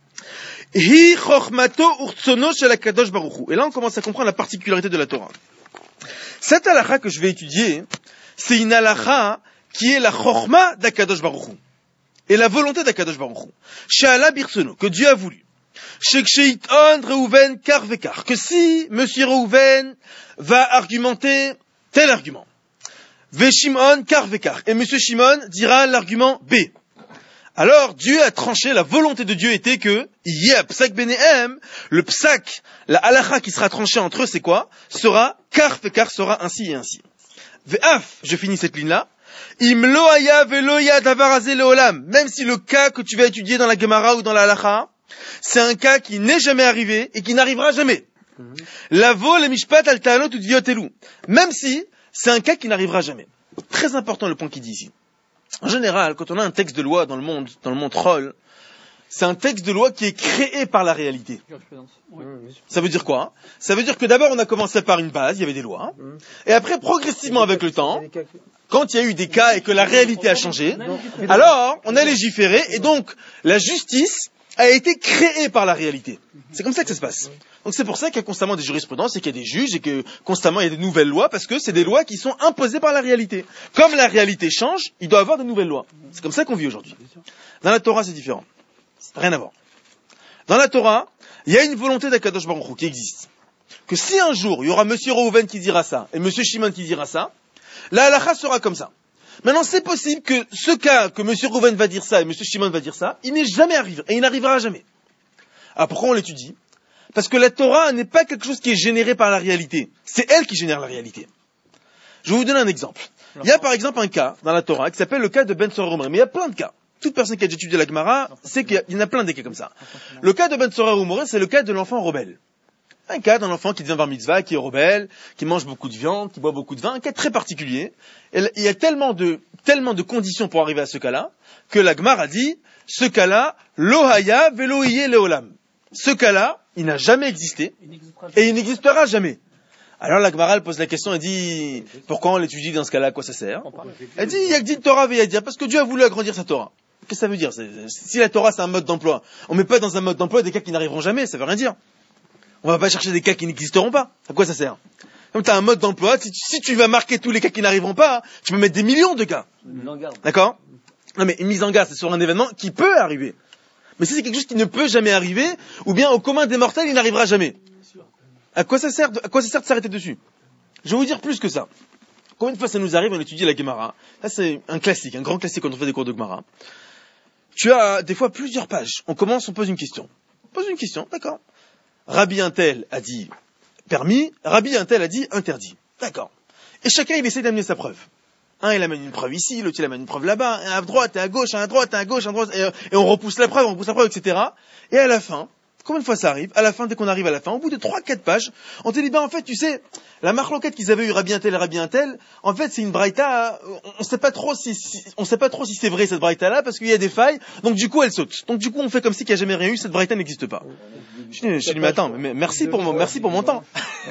Hi chochmato urtsono shel hakadosh baruch hu. Et là, on commence à comprendre la particularité de la Torah. Cette halakha que je vais étudier, c'est une halakha qui est la chochma d'Akadosh baruch hu. Et la volonté d'Akadosh baruch hu. She'ala birtsono, que Dieu a voulu. Sheksheiton Reuven kar vekar. Que si Monsieur Reuven va argumenter tel argument. Veshimon kar vekar. Et Monsieur Shimon dira l'argument B. Alors, Dieu a tranché, la volonté de Dieu était que, psak benehem, le psak, la halakha qui sera tranchée entre eux, c'est quoi? Sera, kar vekar sera ainsi et ainsi. Ve'af, je finis cette ligne-là. Im lo haya velo ya davar hazeh leolam. Même si le cas que tu vas étudier dans la Gemara ou dans la halakha, c'est un cas qui n'est jamais arrivé et qui n'arrivera jamais. Lavo le mishpat al ta'anot ou diotelu. Même si c'est un cas qui n'arrivera jamais. Très important le point qu'il dit ici. En général, quand on a un texte de loi dans le monde troll, c'est un texte de loi qui est créé par la réalité. Ça veut dire quoi? Ça veut dire que d'abord on a commencé par une base, il y avait des lois, et après progressivement avec le temps, quand il y a eu des cas et que la réalité a changé, alors on a légiféré et donc la justice a été créée par la réalité. C'est comme ça que ça se passe. Donc c'est pour ça qu'il y a constamment des jurisprudences et qu'il y a des juges et que constamment il y a des nouvelles lois parce que c'est des lois qui sont imposées par la réalité. Comme la réalité change, il doit y avoir de nouvelles lois. C'est comme ça qu'on vit aujourd'hui. Dans la Torah, c'est différent. Rien à voir. Dans la Torah, il y a une volonté d'Akadosh Baruch Hu qui existe. Que si un jour, il y aura Monsieur Reuven qui dira ça et Monsieur Shimon qui dira ça, la halakha sera comme ça. Maintenant, c'est possible que ce cas, que Monsieur Reuven va dire ça et Monsieur Shimon va dire ça, il n'est jamais arrivé et il n'arrivera jamais. Alors pourquoi on l'étudie? Parce que la Torah n'est pas quelque chose qui est généré par la réalité. C'est elle qui génère la réalité. Je vais vous donner un exemple. Il y a par exemple un cas dans la Torah qui s'appelle le cas de Ben Sora Umri. Mais il y a plein de cas. Toute personne qui a déjà étudié la Gemara sait qu'il y en a plein de cas comme ça. Le cas de Ben Sora Umri, c'est le cas de l'enfant rebelle. Un cas d'un enfant qui devient bar mitzvah, qui est rebelle, qui mange beaucoup de viande, qui boit beaucoup de vin. Un cas très particulier. Et il y a tellement de conditions pour arriver à ce cas-là que la Gemara dit ce cas-là, lo haya velo hiye leolam. Ce cas-là, il n'a jamais existé et il n'existera jamais. Alors la Gemara pose la question et dit pourquoi on l'étudie dans ce cas-là, à quoi ça sert? Elle dit Yagdid Torah veyadir, parce que Dieu a voulu agrandir sa Torah. Qu'est-ce que ça veut dire? Si la Torah c'est un mode d'emploi, on met pas dans un mode d'emploi des cas qui n'arriveront jamais, ça veut rien dire. On va pas chercher des cas qui n'existeront pas. À quoi ça sert? Comme tu as un mode d'emploi, si tu vas marquer tous les cas qui n'arriveront pas, tu peux mettre des millions de cas. D'accord? Non mais une mise en garde, c'est sur un événement qui peut arriver. Mais si c'est quelque chose qui ne peut jamais arriver, ou bien au commun des mortels, il n'arrivera jamais. À quoi ça sert de s'arrêter dessus? Je vais vous dire plus que ça. Combien de fois ça nous arrive, on étudie la Gemara? Ça c'est un classique, un grand classique quand on fait des cours de Gemara. Tu as des fois plusieurs pages. On commence, on pose une question. On pose une question, d'accord. Rabbi Untel a dit permis, Rabbi Untel a dit interdit. D'accord. Et chacun il essaie d'amener sa preuve. Un, il amène une preuve ici, l'autre, il amène une preuve là-bas, un à droite, un à gauche, un à droite, un à gauche, et on repousse la preuve, etc. Et à la fin, combien de fois ça arrive? À la fin, dès qu'on arrive à la fin, au bout de 3-4 pages, on te dit, en fait, tu sais, la marloquette qu'ils avaient eu Rabbi Untel et Rabbi Untel, en fait, c'est une braïta, on sait pas trop si c'est vrai, cette braïta-là, parce qu'il y a des failles, donc du coup, elle saute. Donc du coup, on fait comme si qu'il n'y a jamais rien eu, cette braïta n'existe pas. Je dis, mais attends, merci pour mon temps.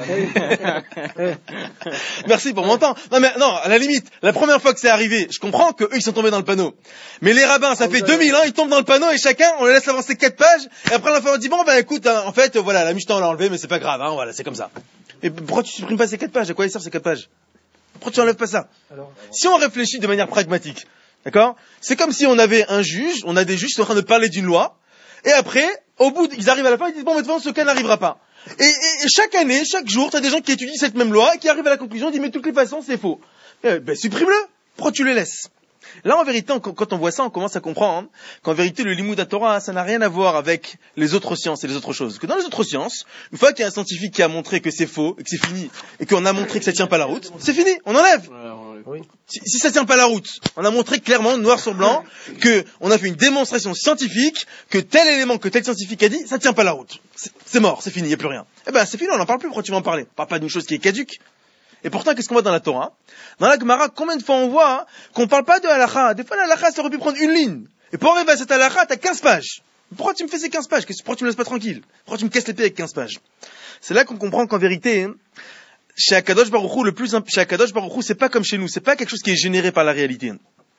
Merci pour mon temps. Non, à la limite, la première fois que c'est arrivé, je comprends qu'eux, ils sont tombés dans le panneau. Mais les rabbins, ça fait 2000 ans, ils tombent dans le panneau et chacun, on les laisse avancer 4 pages, et après, la fin, on dit, écoute, en fait, voilà, la Mishnah, on l'a enlevé, mais c'est pas grave, voilà, c'est comme ça. Mais pourquoi tu supprimes pas ces 4 pages? À quoi ils servent ces 4 pages? Pourquoi tu enlèves pas ça? Si on réfléchit de manière pragmatique, d'accord? C'est comme si on avait un juge, on a des juges qui sont en train de parler d'une loi, et après, au bout, ils arrivent à la fin, ils disent, maintenant, ce cas n'arrivera pas. Et chaque année, chaque jour, t'as des gens qui étudient cette même loi, et qui arrivent à la conclusion, ils disent, mais de toutes les façons, c'est faux. Supprime-le. Pourquoi tu les laisses? Là, en vérité, quand on voit ça, on commence à comprendre qu'en vérité, le limud à Torah, ça n'a rien à voir avec les autres sciences et les autres choses. Que dans les autres sciences, une fois qu'il y a un scientifique qui a montré que c'est faux, et que c'est fini, et qu'on a montré que ça tient pas la route, c'est fini, on enlève. Oui. Si ça tient pas la route, on a montré clairement, noir sur blanc, que on a fait une démonstration scientifique, que tel élément que tel scientifique a dit, ça tient pas la route. C'est mort, c'est fini, il y a plus rien. Eh ben, c'est fini, on n'en parle plus, pourquoi tu vas en parler? On parle pas d'une chose qui est caduque. Et pourtant, qu'est-ce qu'on voit dans la Torah? Dans la Gemara, combien de fois on voit qu'on parle pas de halakha? Des fois, la halakha, ça aurait pu prendre une ligne. Et pour arriver à cette halakha, t'as 15 pages. Pourquoi tu me fais ces 15 pages? Pourquoi tu me laisses pas tranquille? Pourquoi tu me casses les pieds avec 15 pages? C'est là qu'on comprend qu'en vérité, chez Akadosh Baruch Hu, chez Akadosh Baruch Hu, c'est pas comme chez nous. C'est pas quelque chose qui est généré par la réalité.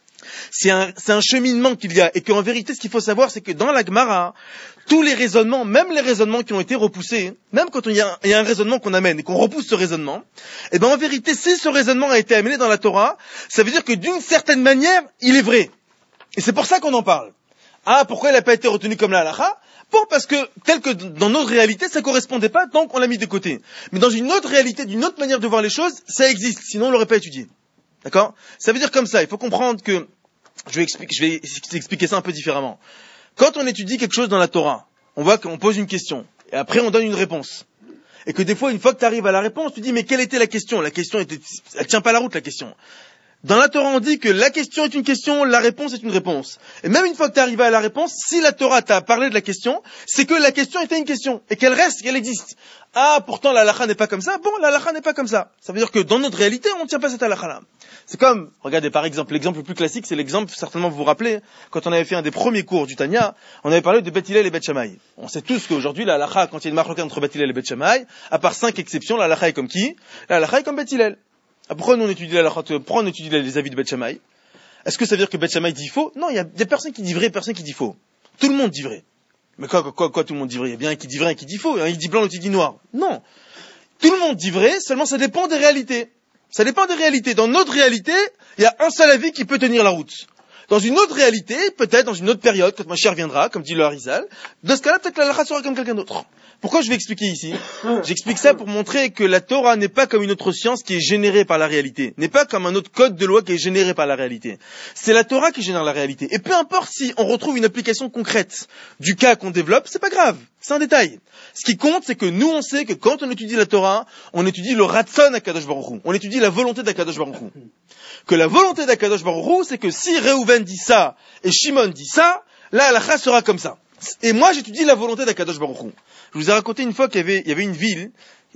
C'est un cheminement qu'il y a. Et qu'en vérité, ce qu'il faut savoir, c'est que dans la Gemara, tous les raisonnements, même les raisonnements qui ont été repoussés, même quand il y a un raisonnement qu'on amène et qu'on repousse ce raisonnement, eh ben, en vérité, si ce raisonnement a été amené dans la Torah, ça veut dire que d'une certaine manière, il est vrai. Et c'est pour ça qu'on en parle. Ah, pourquoi il n'a pas été retenu comme la halakha? Bon, parce que, tel que dans notre réalité, ça correspondait pas, donc on l'a mis de côté. Mais dans une autre réalité, d'une autre manière de voir les choses, ça existe, sinon on l'aurait pas étudié. D'accord? Ça veut dire comme ça, il faut comprendre que, je vais expliquer ça un peu différemment. Quand on étudie quelque chose dans la Torah, on voit qu'on pose une question, et après on donne une réponse. Et que des fois, une fois que tu arrives à la réponse, tu dis, mais quelle était la question? La question elle tient pas la route, la question. Dans la Torah, on dit que la question est une question, la réponse est une réponse. Et même une fois que tu es arrivé à la réponse, si la Torah t'a parlé de la question, c'est que la question était une question, et qu'elle reste, qu'elle existe. Ah, pourtant la halakha n'est pas comme ça. Bon, la halakha n'est pas comme ça. Ça veut dire que dans notre réalité, on ne tient pas cette halakha-là. C'est comme, regardez par exemple, l'exemple le plus classique, c'est l'exemple, certainement vous vous rappelez, quand on avait fait un des premiers cours du Tanya, on avait parlé de Beth Hillel et Beth Shammai. On sait tous qu'aujourd'hui, la halakha, quand il y a une marque entre Beth Hillel et Beth Shammai, à part 5 exceptions, la halakha est comme qui? La halakha est comme Beth Hillel. Pourquoi nous on étudie pourquoi on étudie les avis de Beth Shammai? Est-ce que ça veut dire que Beth Shammai dit faux? Non, il y a personne qui dit vrai, personne qui dit faux. Tout le monde dit vrai. Mais quoi tout le monde dit vrai? Il y a bien un qui dit vrai, un qui dit faux, un qui dit blanc, l'autre qui dit noir. Non. Tout le monde dit vrai, seulement ça dépend des réalités. Ça dépend des réalités. Dans notre réalité, il y a un seul avis qui peut tenir la route. Dans une autre réalité, peut-être dans une autre période, quand ma chère viendra, comme dit le Harizal, dans ce cas-là, peut-être que la halakha sera comme quelqu'un d'autre. Pourquoi je vais expliquer ici? J'explique ça pour montrer que la Torah n'est pas comme une autre science qui est générée par la réalité, n'est pas comme un autre code de loi qui est généré par la réalité. C'est la Torah qui génère la réalité. Et peu importe si on retrouve une application concrète du cas qu'on développe, c'est pas grave, c'est un détail. Ce qui compte, c'est que nous, on sait que quand on étudie la Torah, on étudie le Ratzon d'Akadosh Baruch Hu. On étudie la volonté d'Akadosh Baruch Hu. Que la volonté d'Akadosh Baruch Hu, c'est que si Reuven dit ça et Shimon dit ça, la halakha sera comme ça. Et moi, j'étudie la volonté d'Akadosh Baruch Hu. Je vous ai raconté une fois qu'il y avait une ville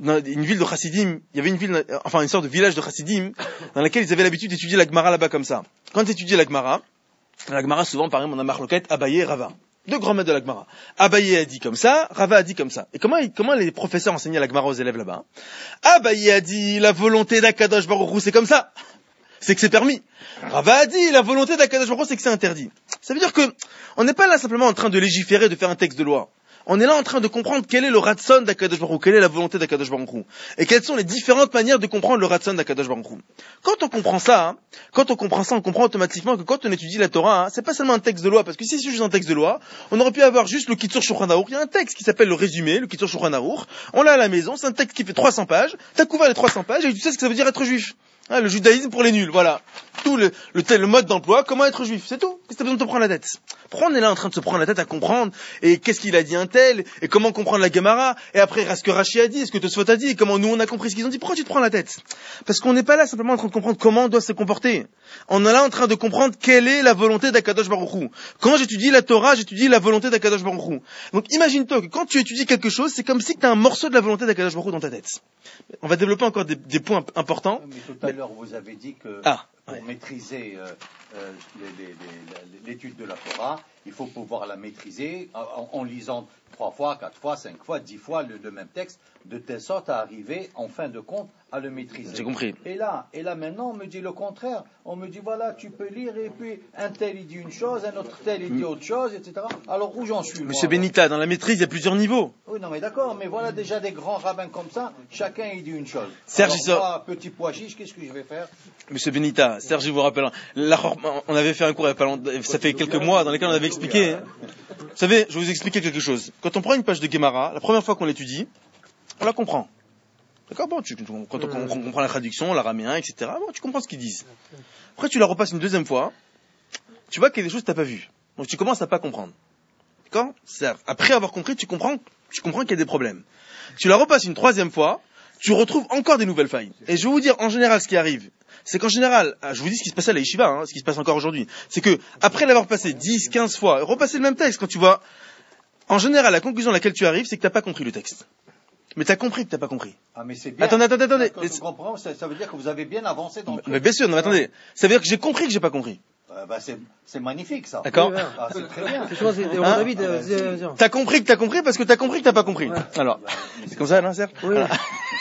de Chassidim, il y avait une sorte de village de Chassidim, dans laquelle ils avaient l'habitude d'étudier la Gemara là-bas comme ça. Quand ils étudiaient la Gemara souvent, par exemple, on a Marloquet, Abaye et Rava. Deux grands maîtres de la Gemara. Abaye a dit comme ça, Rava a dit comme ça. Et comment les professeurs enseignaient la Gemara aux élèves là-bas? Abaye a dit, la volonté d'Akadosh Baruch Hu, c'est comme ça. C'est que c'est permis. Rava a dit, la volonté d'Akadosh Baruch Hu, c'est que c'est interdit. Ça veut dire que, on n'est pas là simplement en train de légiférer, de faire un texte de loi. On est là en train de comprendre quel est le Ratzon d'Akadosh Baruch Hu, quelle est la volonté d'Akadosh Baruch Hu, et quelles sont les différentes manières de comprendre le Ratzon d'Akadosh Baruch Hu. Quand on comprend ça, on comprend automatiquement que quand on étudie la Torah, c'est pas seulement un texte de loi, parce que si c'est juste un texte de loi, on aurait pu avoir juste le Kitzur Shulchan Aruch. Il y a un texte qui s'appelle le résumé, le Kitzur Shulchan Aruch. On l'a à la maison, c'est un texte qui fait 300 pages. T'as couvert les 300 pages et tu sais ce que ça veut dire être juif. Le judaïsme pour les nuls, voilà. Tout le mode d'emploi, comment être juif, c'est tout. Qu'est-ce que t'as besoin de te prendre la tête? Pourquoi on est là en train de se prendre la tête à comprendre, et qu'est-ce qu'il a dit un tel, et comment comprendre la Gemara, et après, ce que Rashi a dit, est-ce que Tosfot a dit, et comment nous on a compris ce qu'ils ont dit? Pourquoi tu te prends la tête? Parce qu'on n'est pas là simplement en train de comprendre comment on doit se comporter. On est là en train de comprendre quelle est la volonté d'Akadosh Baruch Hu. Quand j'étudie la Torah, j'étudie la volonté d'Akadosh Baruch Hu. Donc imagine-toi que quand tu étudies quelque chose, c'est comme si tu as un morceau de la volonté d'Akadosh Baruch Hu dans ta tête. On va développer encore des points importants. Mais tout à l'heure, vous avez dit que pour maîtriser l'étude de la Torah, il faut pouvoir la maîtriser en lisant 3 fois, 4 fois, 5 fois, 10 fois le même texte, de telle sorte à arriver, en fin de compte, à le maîtriser. J'ai compris. Et là maintenant, on me dit le contraire. On me dit, voilà, tu peux lire, et puis un tel il dit une chose, un autre tel il dit autre chose, etc. Alors où j'en suis? Monsieur Benita, dans la maîtrise, il y a plusieurs niveaux. Oui, non, mais d'accord, mais voilà déjà des grands rabbins comme ça, chacun il dit une chose. Serge, moi, petit pois chiche, qu'est-ce que je vais faire? Monsieur Benita, Serge, je vous rappelle, on avait fait un cours, ça fait quelques mois, dans lesquels on avait expliqué. Vous savez, je vais vous expliquer quelque chose. Quand on prend une page de Gemara, la première fois qu'on l'étudie, on la comprend. D'accord? Bon, quand on comprend la traduction, l'araméen, etc., bon, tu comprends ce qu'ils disent. Après, tu la repasses une deuxième fois, tu vois qu'il y a des choses que tu n'as pas vues. Donc, tu commences à pas comprendre. D'accord? Après avoir compris, tu comprends qu'il y a des problèmes. Tu la repasses une troisième fois, tu retrouves encore des nouvelles failles. Et je vais vous dire, en général, ce qui arrive, c'est qu'en général, je vous dis ce qui se passait à la yeshiva, hein, ce qui se passe encore aujourd'hui, c'est que, après l'avoir passé 10, 15 fois, repasser le même texte, quand tu vois, en général, la conclusion à laquelle tu arrives, c'est que t'as pas compris le texte. Mais t'as compris que t'as pas compris. Ah, mais c'est bien. Attendez. Quand je comprends, ça veut dire que vous avez bien avancé dans le truc. Mais bien sûr, non, mais attendez. Ça veut dire que j'ai compris que j'ai pas compris. C'est magnifique, ça. D'accord? Ah, c'est très bien. T'as compris que t'as compris parce que t'as compris que t'as pas compris. Ouais. Alors, c'est comme ça, non, Serge? Oui. Voilà.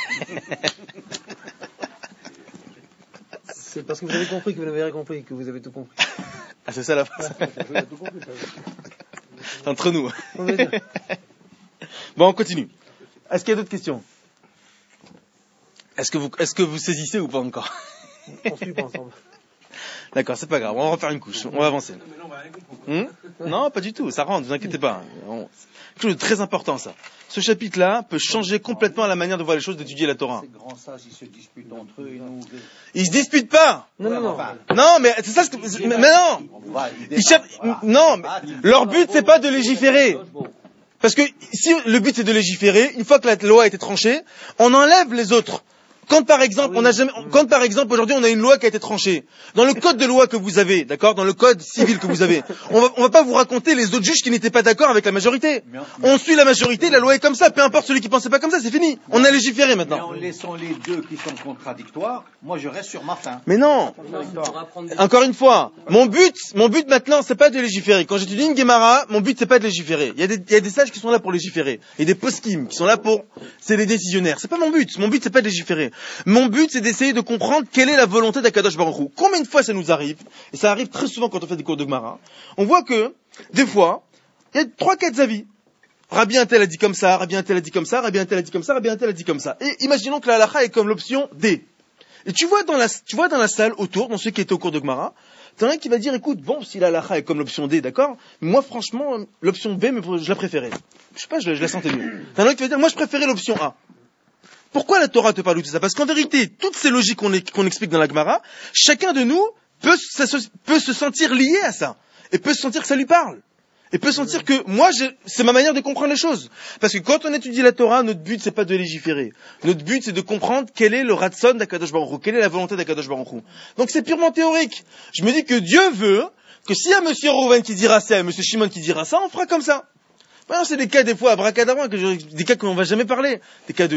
C'est parce que vous avez compris que vous n'avez rien compris, que vous avez tout compris. Ah, c'est ça la phrase. Entre nous. Bon, on continue. Est-ce qu'il y a d'autres questions? Est-ce que vous saisissez ou pas encore? On suit pas ensemble. D'accord, c'est pas grave, on va refaire une couche, on va avancer. Non, pas du tout, ça rentre, ne vous inquiétez pas. Quelque chose de très important, ça. Ce chapitre-là peut changer complètement la manière de voir les choses, d'étudier la Torah. Ces grands sages, ils se disputent entre eux. Ils se disputent pas. Non. Non, mais c'est ça. Mais non. Non, mais leur but c'est pas de légiférer. Parce que si le but c'est de légiférer, une fois que la loi a été tranchée, on enlève les autres. Quand par exemple, aujourd'hui on a une loi qui a été tranchée, dans le code de loi que vous avez, d'accord, dans le code civil que vous avez, on va pas vous raconter les autres juges qui n'étaient pas d'accord avec la majorité. On suit la majorité, la loi est comme ça, peu importe celui qui pensait pas comme ça, c'est fini. On a légiféré maintenant. Mais en laissant les deux qui sont contradictoires, moi je reste sur ma fin. Mais non. Encore une fois, mon but maintenant c'est pas de légiférer. Quand j'étudie une Gemara, mon but c'est pas de légiférer. Il y a des sages qui sont là pour légiférer. Et des poskim qui sont là c'est les décisionnaires. C'est pas mon but. Mon but c'est pas de légiférer. Mon but, c'est d'essayer de comprendre quelle est la volonté d'Akadosh Baruch Hu. Combien de fois ça nous arrive, et ça arrive très souvent quand on fait des cours de Gemara, on voit que, des fois, il y a 3-4 avis. Rabbi un tel a dit comme ça, Rabbi un tel a dit comme ça, Rabbi un tel a dit comme ça, Rabbi un tel a dit comme ça. Et imaginons que la halakha est comme l'option D. Et tu vois dans la salle autour, dans ceux qui étaient au cours de Gemara, t'en as un qui va dire, écoute, bon, si la halakha est comme l'option D, d'accord, moi franchement, l'option B, je la préférais. Je sais pas, je la sentais mieux. T'en as un qui va dire, moi je préférais l'option A. Pourquoi la Torah te parle de tout ça? Parce qu'en vérité, toutes ces logiques qu'on explique dans la Gemara, chacun de nous peut se sentir lié à ça. Et peut se sentir que ça lui parle. Et peut sentir que c'est ma manière de comprendre les choses. Parce que quand on étudie la Torah, notre but c'est pas de légiférer. Notre but c'est de comprendre quel est le ratson d'Akadosh Baruch Hu, quelle est la volonté d'Akadosh Baruch Hu. Donc c'est purement théorique. Je me dis que Dieu veut que s'il y a monsieur Rouven qui dira ça et monsieur Shimon qui dira ça, on fera comme ça. Alors, c'est des cas, des fois, abracadabra, des cas qu'on va jamais parler. Des cas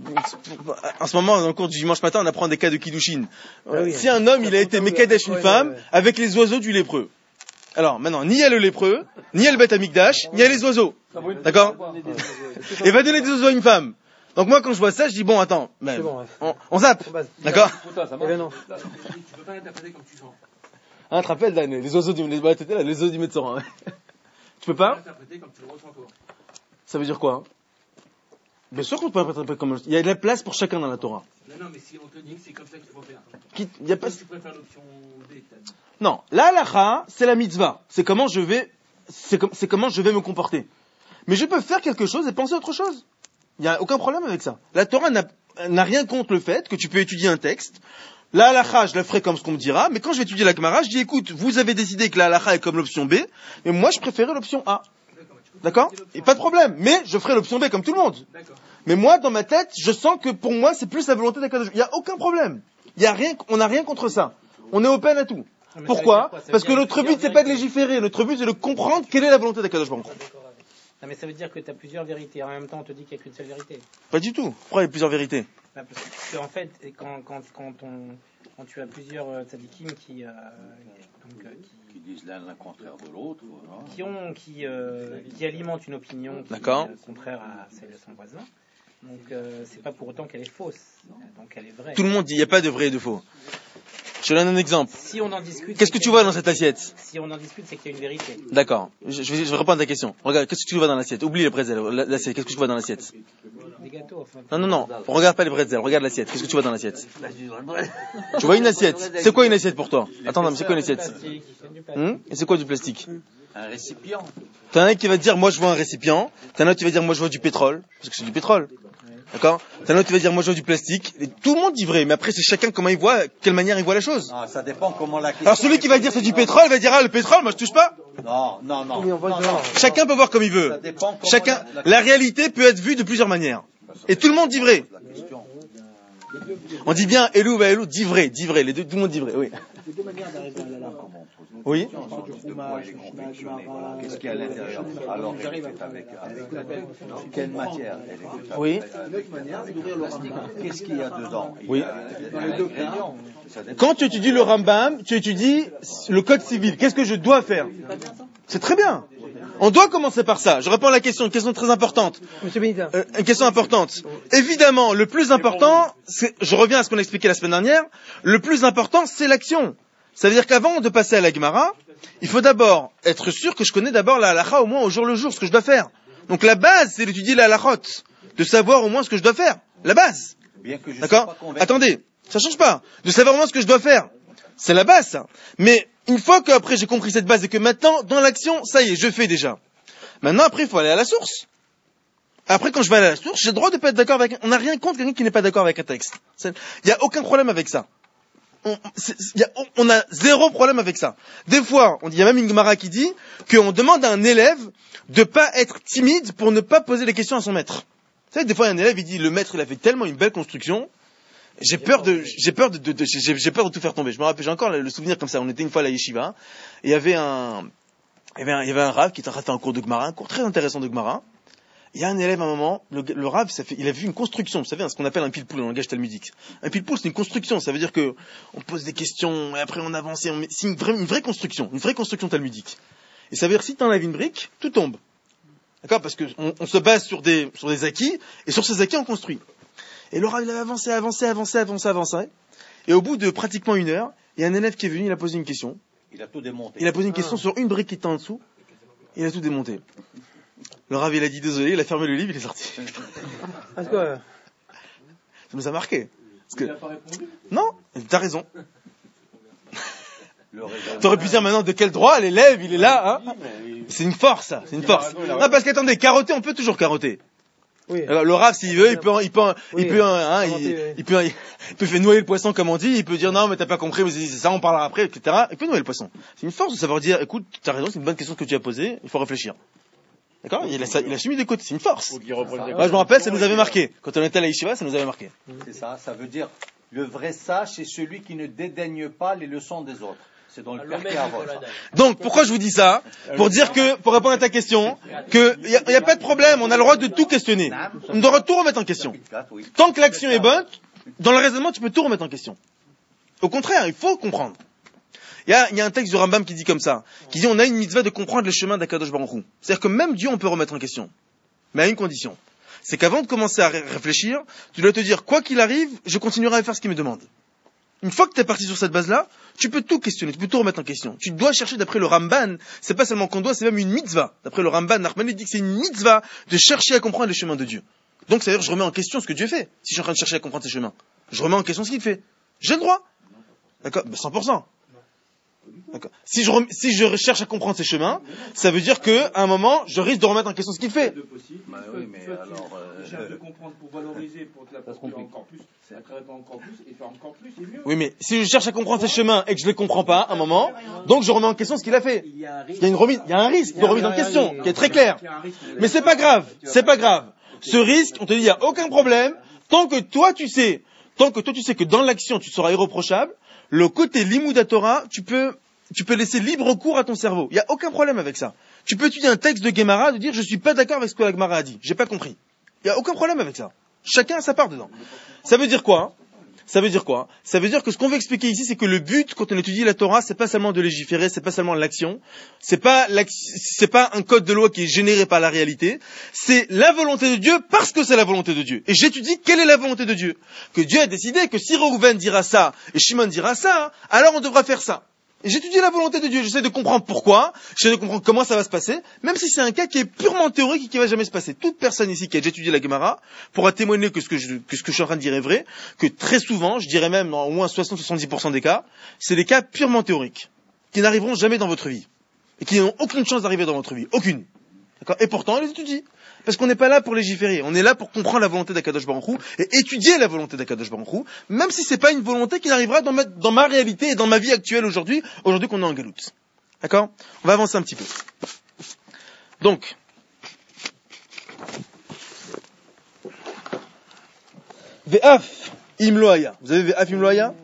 en ce moment, dans le cours du dimanche matin, on apprend des cas de Kiddushin. Si un homme, il a été Mekadesh une femme, avec les oiseaux du lépreux. Alors, maintenant, ni il y a le lépreux, ni il y a le Beth Amikdash, ni il y a les oiseaux. D'accord? Et va donner des oiseaux à une femme. Donc moi, quand je vois ça, je dis, bon, attends, on zappe. D'accord? Non. Tu peux pas l'interpréter comme tu sens. Ah, tu te rappelles, Dan, les oiseaux du Metzoran. Tu peux pas? Ça veut dire quoi? Bien sûr qu'on peut interpréter comme... Il y a de la place pour chacun dans la Torah. Non, mais si on te dit que c'est comme ça qu'il faut faire. Il y a pas... Tu préfères l'option D. Non, la halakha, c'est la mitzvah. C'est comment je vais me comporter. Mais je peux faire quelque chose et penser à autre chose. Il n'y a aucun problème avec ça. La Torah n'a rien contre le fait que tu peux étudier un texte. La halakha, je la ferai comme ce qu'on me dira, mais quand je vais étudier la Gemara, je dis, écoute, vous avez décidé que la halakha est comme l'option B, et moi je préférais l'option A. D'accord? Et pas de problème. Mais je ferai l'option B comme tout le monde. Mais moi, dans ma tête, je sens que pour moi, c'est plus la volonté d'Akadosh. Il n'y a aucun problème. On n'a rien contre ça. On est open à tout. Pourquoi? Parce que notre but, c'est pas de légiférer. Notre but, c'est de comprendre quelle est la volonté d'Akadosh Baruch Hu. Non, mais ça veut dire que tu as plusieurs vérités. En même temps, on te dit qu'il n'y a qu'une seule vérité. Pas du tout. Pourquoi il y a plusieurs vérités? Parce que, en fait, quand tu as plusieurs tzadikim qui disent l'un le contraire de l'autre, qui alimentent une opinion qui est contraire à celle de son voisin, donc c'est pas pour autant qu'elle est fausse, donc elle est vraie. Tout le monde dit, il n'y a pas de vrai et de faux. Je te donne un exemple. Si on en discute, qu'est-ce que tu vois dans cette assiette? Si on en discute, c'est qu'il y a une vérité. D'accord. Je vais répondre à ta question. Regarde, qu'est-ce que tu vois dans l'assiette? Oublie les bretzels. L'assiette, qu'est-ce que tu vois dans l'assiette? Des gâteaux, enfin. Non. Regarde pas les bretzels. Regarde l'assiette. Qu'est-ce que tu vois dans l'assiette? Tu vois une assiette. C'est quoi une assiette pour toi? Attends, non, mais c'est quoi une assiette? Et c'est quoi du plastique? Un récipient. T'en as un qui va dire, moi je vois un récipient. T'en as un autre qui va dire, moi je vois du pétrole. Parce que c'est du pétrole. D'accord? T'en as un autre qui va dire, moi je vois du plastique. Et tout le monde dit vrai, mais après c'est chacun comment il voit, quelle manière il voit la chose. Ah, ça dépend comment la question. Alors celui qui va dire c'est du pétrole, va dire, ah le pétrole, moi je touche pas. Non. Chacun peut voir comme il veut. La réalité peut être vue de plusieurs manières. Et tout le monde dit vrai. On dit bien Elou va Elou, d'ivré, les deux, tout le monde d'ivré, oui. Il y a deux manières d'arriver à la Oui. Qu'est-ce qu'il y a à l'intérieur? Alors, elle est faite avec quelle matière elle est faite? Oui. Une autre manière, c'est d'ouvrir le Rambam. Qu'est-ce qu'il y a dedans? Oui. Dans les deux cas, Quand tu étudies le Rambam, tu étudies le code civil. Qu'est-ce que je dois faire? C'est très bien. On doit commencer par ça. Je réponds à la question, une question très importante. Monsieur Benita. Une question importante. Évidemment, le plus important, je reviens à ce qu'on a expliqué la semaine dernière, le plus important, c'est l'action. Ça veut dire qu'avant de passer à la Gemara, il faut d'abord être sûr que je connais d'abord la halakha au moins au jour le jour, ce que je dois faire. Donc la base, c'est d'étudier la halachot, de savoir au moins ce que je dois faire. La base. D'accord? Attendez, ça change pas. De savoir au moins ce que je dois faire. C'est la base, ça. Mais une fois qu'après j'ai compris cette base et que maintenant, dans l'action, ça y est, je fais déjà. Maintenant, après, il faut aller à la source. Après, quand je vais aller à la source, j'ai le droit de pas être d'accord avec... On n'a rien contre quelqu'un qui n'est pas d'accord avec un texte. Il n'y a aucun problème avec ça. On a zéro problème avec ça. Des fois, il y a même une Gemara qui dit qu'on demande à un élève de pas être timide pour ne pas poser les questions à son maître. Vous savez, des fois, il y a un élève, il dit, le maître, il a fait tellement une belle construction, j'ai peur de tout faire tomber. Je me rappelle, j'ai encore le souvenir comme ça. On était une fois à la yeshiva, et il y avait un rav qui était en train de faire un cours de Gemara, un cours très intéressant de Gemara. Il y a un élève à un moment, le rav, il a vu une construction, vous savez, ce qu'on appelle un pile-poule en langage talmudique. Un pile-poule, c'est une construction, ça veut dire que on pose des questions, et après on avance, c'est une vraie construction talmudique. Et ça veut dire que si tu enlèves une brique, tout tombe. D'accord? Parce que on se base sur des acquis, et sur ces acquis on construit. Et le rav, il a avancé. Et au bout de pratiquement 1 heure, il y a un élève qui est venu, il a posé une question. Il a tout démonté. Il a posé une question sur une brique qui était en dessous, il a tout démonté. Le rav, il a dit désolé, il a fermé le livre, il est sorti. Parce que, Ça nous a marqué. Parce que... Il n'a pas répondu. Non, t'as raison. T'aurais pu dire maintenant de quel droit l'élève, il est là, hein. C'est une force, ça, c'est une force. Non, parce qu'attendez, carotter, on peut toujours carotter. oui. Alors, le rav, s'il veut, il peut faire noyer le poisson, comme on dit, il peut dire non, mais t'as pas compris, mais c'est ça, on parlera après, etc. Il peut noyer le poisson. C'est une force de savoir dire, écoute, t'as raison, c'est une bonne question que tu as posée, il faut réfléchir. D'accord? Il a su mis de côté, c'est une force. Moi, je me rappelle, ça nous avait marqué. Quand on était à la yeshiva, ça nous avait marqué. C'est ça, ça veut dire, le vrai sage, c'est celui qui ne dédaigne pas les leçons des autres. C'est dans le Pirkei Avot. Donc, pourquoi je vous dis ça? Pour dire que, pour répondre à ta question, que y a pas de problème, on a le droit de tout questionner. On doit tout remettre en question. Tant que l'action est bonne, dans le raisonnement, tu peux tout remettre en question. Au contraire, il faut comprendre. Il y a un texte du Rambam qui dit comme ça, qui dit on a une mitzvah de comprendre le chemin d'Akadosh Baruch Hu. C'est-à-dire que même Dieu, on peut remettre en question. Mais à une condition. C'est qu'avant de commencer à réfléchir, tu dois te dire, quoi qu'il arrive, je continuerai à faire ce qu'il me demande. Une fois que tu es parti sur cette base-là, tu peux tout questionner, tu peux tout remettre en question. Tu dois chercher d'après le Ramban, c'est pas seulement qu'on doit, c'est même une mitzvah. D'après le Ramban, Nachman dit que c'est une mitzvah de chercher à comprendre les chemins de Dieu. Donc ça veut dire que je remets en question ce que Dieu fait, si je suis en train de chercher à comprendre ses chemins. Je remets en question ce qu'il fait. J'ai le droit. D'accord? 100%. D'accord. Si je cherche à comprendre ses chemins, ça veut dire qu'à un moment, je risque de remettre en question ce qu'il fait. Bah oui, mais alors. Cherche de comprendre pour valoriser, pour te l'approprier encore plus, accréditer encore plus et faire encore plus, c'est mieux. Oui, mais si je cherche à comprendre ses chemins et que je les comprends pas, à un moment, donc je remets en question ce qu'il a fait. Il y a un risque de remise en question, qui est très clair. Mais c'est pas grave, Ce risque, on te dit, il y a aucun problème, tant que toi tu sais que dans l'action tu seras irréprochable, le côté Limouda Torah, tu peux laisser libre cours à ton cerveau. Il n'y a aucun problème avec ça. Tu peux étudier un texte de Gemara, de dire je suis pas d'accord avec ce que la Gemara a dit. J'ai pas compris. Il n'y a aucun problème avec ça. Chacun a sa part dedans. Ça veut dire quoi? Ça veut dire que ce qu'on veut expliquer ici, c'est que le but, quand on étudie la Torah, c'est pas seulement de légiférer, c'est pas seulement l'action, c'est pas un code de loi qui est généré par la réalité, c'est la volonté de Dieu parce que c'est la volonté de Dieu. Et j'étudie quelle est la volonté de Dieu. Que Dieu a décidé que si Reuven dira ça et Shimon dira ça, alors on devra faire ça. Et j'étudie la volonté de Dieu, j'essaie de comprendre pourquoi, j'essaie de comprendre comment ça va se passer, même si c'est un cas qui est purement théorique et qui va jamais se passer. Toute personne ici qui a déjà étudié la Gemara pourra témoigner que ce que je suis en train de dire est vrai, que très souvent, je dirais même dans au moins 60-70% des cas, c'est des cas purement théoriques, qui n'arriveront jamais dans votre vie. Et qui n'ont aucune chance d'arriver dans votre vie. Aucune. D'accord? Et pourtant, on les étudie. Parce qu'on n'est pas là pour légiférer, on est là pour comprendre la volonté d'Akadosh Baruch Hu et étudier la volonté d'Akadosh Baruch Hu, même si c'est pas une volonté qui arrivera dans ma réalité et dans ma vie actuelle aujourd'hui qu'on est en galoute. D'accord? On va avancer un petit peu. Donc, Ve'af Imlo haya. Vous avez ve'af imlo haya?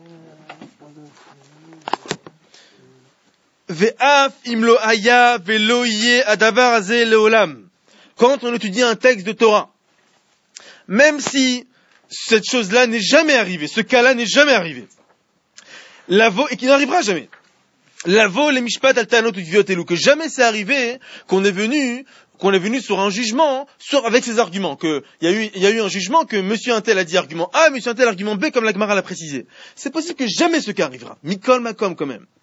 Ve'af imlo haya ve'lo yeh adavar hazeh leolam. Quand on étudie un texte de Torah, même si cette chose-là n'est jamais arrivée, ce cas-là n'est jamais arrivé, et qui n'arrivera jamais. Lavo les mishpat al tanot utviotelu, que jamais c'est arrivé qu'on est venu sur un jugement, avec ces arguments, il y a eu un jugement que monsieur un tel a dit argument A, monsieur un tel argument B, comme la Gemara l'a précisé. C'est possible que jamais ce cas arrivera. Mikol makom quand même.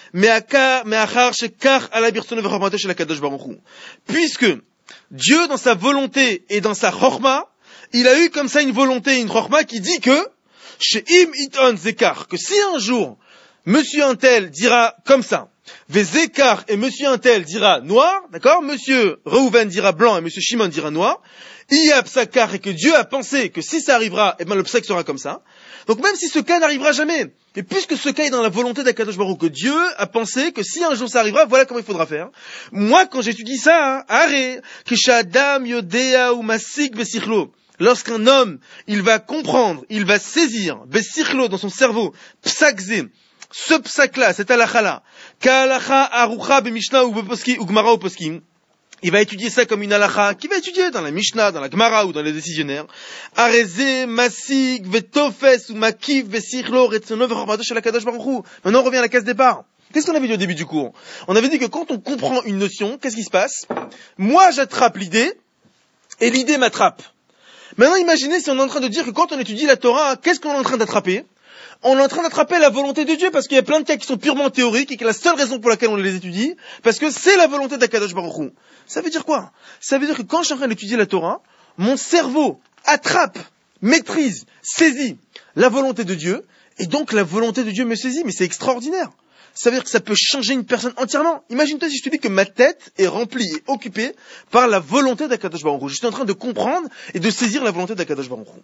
Puisque Dieu, dans sa volonté et dans sa chorma, il a eu comme ça une volonté, une chorma qui dit que, chez im iton zekar, que si un jour, monsieur un tel dira comme ça, Vezekar et monsieur un tel dira noir, d'accord? Monsieur Reuven dira blanc et monsieur Shimon dira noir. Iya psakar, et que Dieu a pensé que si ça arrivera, eh ben le psak sera comme ça. Donc même si ce cas n'arrivera jamais, et puisque ce cas est dans la volonté d'Akadosh Baruch Hu, que Dieu a pensé que si un jour ça arrivera, voilà comment il faudra faire. Moi, quand j'étudie ça, Are, Kishadam Yodea ou Masik Besichlo, lorsqu'un homme, il va comprendre, il va saisir, Besichlo dans son cerveau, psakze, ce psak-là, cette halakha-là, ka'halakha arucha b'mishnah ou b'poskim ou gmara ou poskim, il va étudier ça comme une halakha qui va étudier dans la Mishnah, dans la Gemara ou dans les décisionnaires. Areze, masik, vetofes ou makif, vesichlo, retzono, vechormato shel HaKadosh Baruch Hu. Maintenant on revient à la case départ. Qu'est-ce qu'on avait dit au début du cours? On avait dit que quand on comprend une notion, qu'est-ce qui se passe? Moi j'attrape l'idée et l'idée m'attrape. Maintenant imaginez si on est en train de dire que quand on étudie la Torah, qu'est-ce qu'on est en train d'attraper? On est en train d'attraper la volonté de Dieu, parce qu'il y a plein de cas qui sont purement théoriques et que la seule raison pour laquelle on les étudie, parce que c'est la volonté d'Akadosh Baruch Hu. Ça veut dire quoi? Ça veut dire que quand je suis en train d'étudier la Torah, mon cerveau attrape, maîtrise, saisit la volonté de Dieu, et donc la volonté de Dieu me saisit, mais c'est extraordinaire. Ça veut dire que ça peut changer une personne entièrement. Imagine-toi si je te dis que ma tête est remplie et occupée par la volonté d'Akadosh Baruch Hu. Je suis en train de comprendre et de saisir la volonté d'Akadosh Baruch Hu.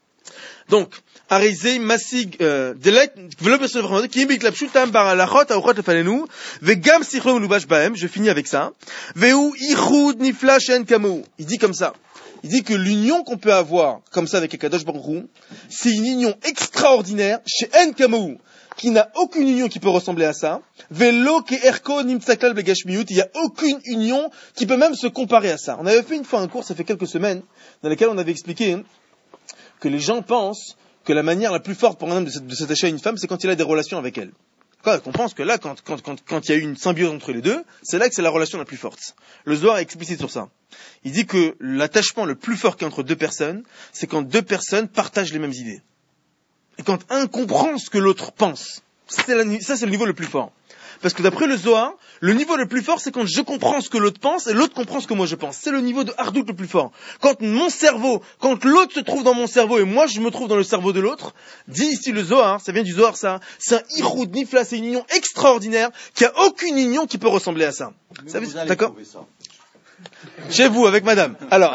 Donc, Arizei Masig Delek Velo Beson Vraiment qui imite la pshutam bar alachot aochot lefanenu vegam sichlo unubash bahem. Je finis avec ça. Veu ichud nifla shen kamou. Il dit comme ça. Il dit que l'union qu'on peut avoir comme ça avec Akadosh Baruch Hu, c'est une union extraordinaire chez En Kamou, qui n'a aucune union qui peut ressembler à ça. Velo ke erko nimtsaklal begashmiut. Il y a aucune union qui peut même se comparer à ça. On avait fait une fois un cours, ça fait quelques semaines, dans lequel on avait expliqué que les gens pensent que la manière la plus forte pour un homme de s'attacher à une femme, c'est quand il a des relations avec elle. On pense que là, quand il y a eu une symbiose entre les deux, c'est là que c'est la relation la plus forte. Le Zohar est explicite sur ça. Il dit que l'attachement le plus fort qu'il y a entre deux personnes, c'est quand deux personnes partagent les mêmes idées. Et quand un comprend ce que l'autre pense. Ça, c'est le niveau le plus fort. Parce que d'après le Zohar, le niveau le plus fort, c'est quand je comprends ce que l'autre pense et l'autre comprend ce que moi je pense. C'est le niveau de hardout le plus fort. Quand l'autre se trouve dans mon cerveau et moi je me trouve dans le cerveau de l'autre, dit ici le Zohar, ça vient du Zohar ça, c'est un ichud nifla, c'est une union extraordinaire, qui a aucune union qui peut ressembler à ça. Ça veut dire, d'accord? Chez vous, avec madame. Alors.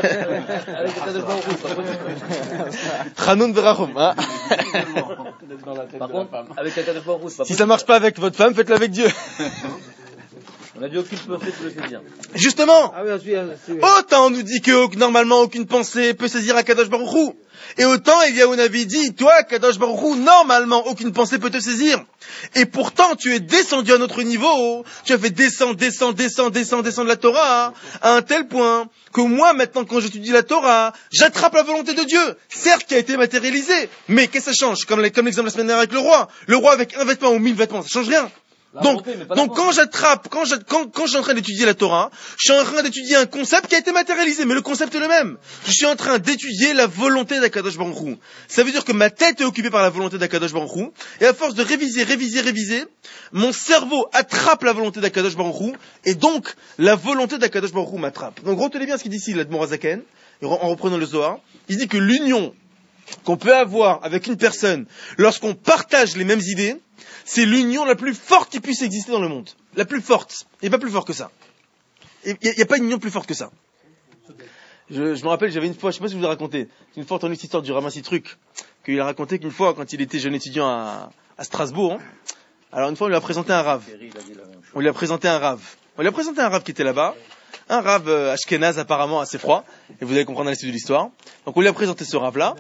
Chanoun verachum, hein. Par contre, avec la Kadosh Baruch Hu, si ça marche pas avec votre femme, faites-le avec Dieu. On a dit aucune pensée peut le saisir. Justement. Autant on nous dit que normalement aucune pensée peut saisir un Kadosh Baruch Hu. Et autant Eliyahu Navi dit, toi, Kadosh Baruch Hu, normalement aucune pensée peut te saisir. Et pourtant tu es descendu à un autre niveau. Tu as fait descendre la Torah à un tel point que moi maintenant quand j'étudie la Torah, j'attrape la volonté de Dieu. Certes qui a été matérialisée, mais qu'est-ce que ça change? Comme l'exemple de la semaine dernière avec le roi. Le roi avec un vêtement ou 1000 vêtements, ça change rien. Donc quand je suis en train d'étudier la Torah, je suis en train d'étudier un concept qui a été matérialisé, mais le concept est le même. Je suis en train d'étudier la volonté d'Akadosh Baruch Hu. Ça veut dire que ma tête est occupée par la volonté d'Akadosh Baruch Hu, et à force de réviser, mon cerveau attrape la volonté d'Akadosh Baruch Hu, et donc la volonté d'Akadosh Baruch Hu m'attrape. Donc retenez bien ce qu'il dit ici, l'Admor HaZaken, en reprenant le Zohar. Il dit que l'union qu'on peut avoir avec une personne lorsqu'on partage les mêmes idées, c'est l'union la plus forte qui puisse exister dans le monde. La plus forte. Il n'y a pas plus fort que ça. Il n'y a pas une union plus forte que ça. Je me rappelle, j'avais une fois, je ne sais pas si je vous ai raconté, une fois entendu cette histoire du Ramassi Truc, qu'il a raconté qu'une fois, quand il était jeune étudiant à Strasbourg, alors une fois on lui a présenté un rave. On lui a présenté un rave qui était là-bas, un rave ashkénaze apparemment assez froid, et vous allez comprendre la suite de l'histoire. Donc on lui a présenté ce rave-là,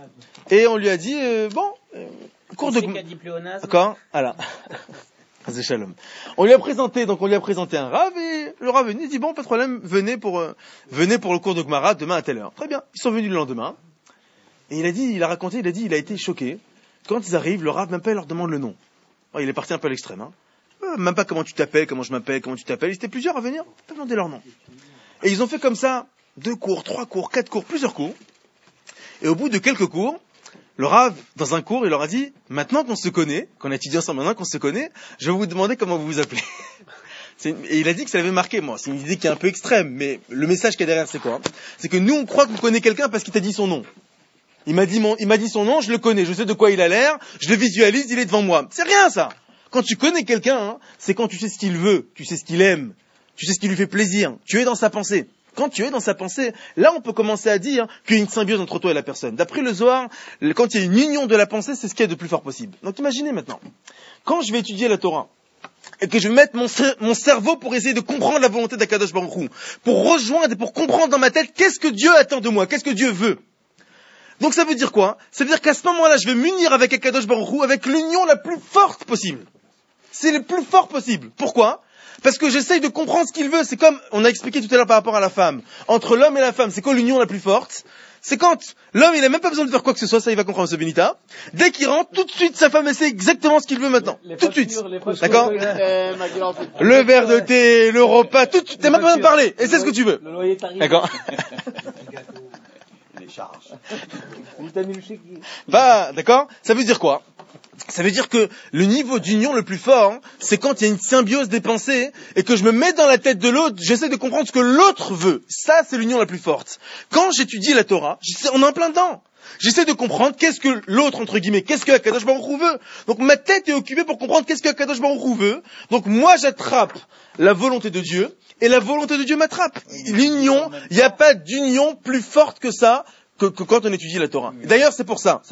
Et on lui a dit, cours de... qu'a dit pléonasme. D'accord, voilà. C'est shalom. On lui a présenté un Rav, et le Rav venu dit, bon, pas de problème, venez pour le cours de Gemara demain à telle heure. Très bien. Ils sont venus le lendemain. Et il a été choqué. Quand ils arrivent, le Rav même pas leur demande le nom. Oh, il est parti un peu à l'extrême, hein. Même pas comment tu t'appelles, comment je m'appelle, comment tu t'appelles. Ils étaient plusieurs à venir, pas demander leur nom. Et ils ont fait comme ça, 2 cours, 3 cours, 4 cours, plusieurs cours. Et au bout de quelques cours, le Rav, dans un cours, il leur a dit, maintenant qu'on se connaît, qu'on a étudié ensemble, maintenant qu'on se connaît, je vais vous demander comment vous vous appelez. Et il a dit que ça l'avait marqué, moi. C'est une idée qui est un peu extrême, mais le message qu'il y a derrière, c'est quoi? C'est que nous, on croit qu'on connaît quelqu'un parce qu'il t'a dit son nom. Il m'a dit son nom, je le connais, je sais de quoi il a l'air, je le visualise, il est devant moi. C'est rien, ça! Quand tu connais quelqu'un, hein, c'est quand tu sais ce qu'il veut, tu sais ce qu'il aime, tu sais ce qui lui fait plaisir, tu es dans sa pensée. Quand tu es dans sa pensée, là on peut commencer à dire qu'il y a une symbiose entre toi et la personne. D'après le Zohar, quand il y a une union de la pensée, c'est ce qu'il y a de plus fort possible. Donc imaginez maintenant, quand je vais étudier la Torah, et que je vais mettre mon cerveau pour essayer de comprendre la volonté d'Akadosh Baruch Hu, pour rejoindre et pour comprendre dans ma tête qu'est-ce que Dieu attend de moi, qu'est-ce que Dieu veut. Donc ça veut dire quoi? Ça veut dire qu'à ce moment-là, je vais m'unir avec Akadosh Baruch Hu avec l'union la plus forte possible. C'est le plus fort possible. Pourquoi? Parce que j'essaye de comprendre ce qu'il veut. C'est comme, on a expliqué tout à l'heure par rapport à la femme. Entre l'homme et la femme, c'est quoi l'union la plus forte? C'est quand l'homme, il a même pas besoin de faire quoi que ce soit, ça il va comprendre ce Benita. Dès qu'il rentre, tout de suite, sa femme, elle sait exactement ce qu'il veut maintenant. Tout de suite. D'accord? Le verre de thé, le repas, tout de suite. T'as même pas besoin de parler. Et c'est ce que tu veux. D'accord? Les charges. D'accord? Ça veut dire quoi? Ça veut dire que le niveau d'union le plus fort, hein, c'est quand il y a une symbiose des pensées et que je me mets dans la tête de l'autre, j'essaie de comprendre ce que l'autre veut. Ça, c'est l'union la plus forte. Quand j'étudie la Torah, on est en plein dedans. J'essaie de comprendre qu'est-ce que l'autre, entre guillemets, qu'est-ce que Akadosh Baruch Hu veut. Donc ma tête est occupée pour comprendre qu'est-ce que Akadosh Baruch Hu veut. Donc moi, j'attrape la volonté de Dieu et la volonté de Dieu m'attrape. L'union, il n'y a pas d'union plus forte que ça, que quand on étudie la Torah. D'ailleurs, c'est pour ça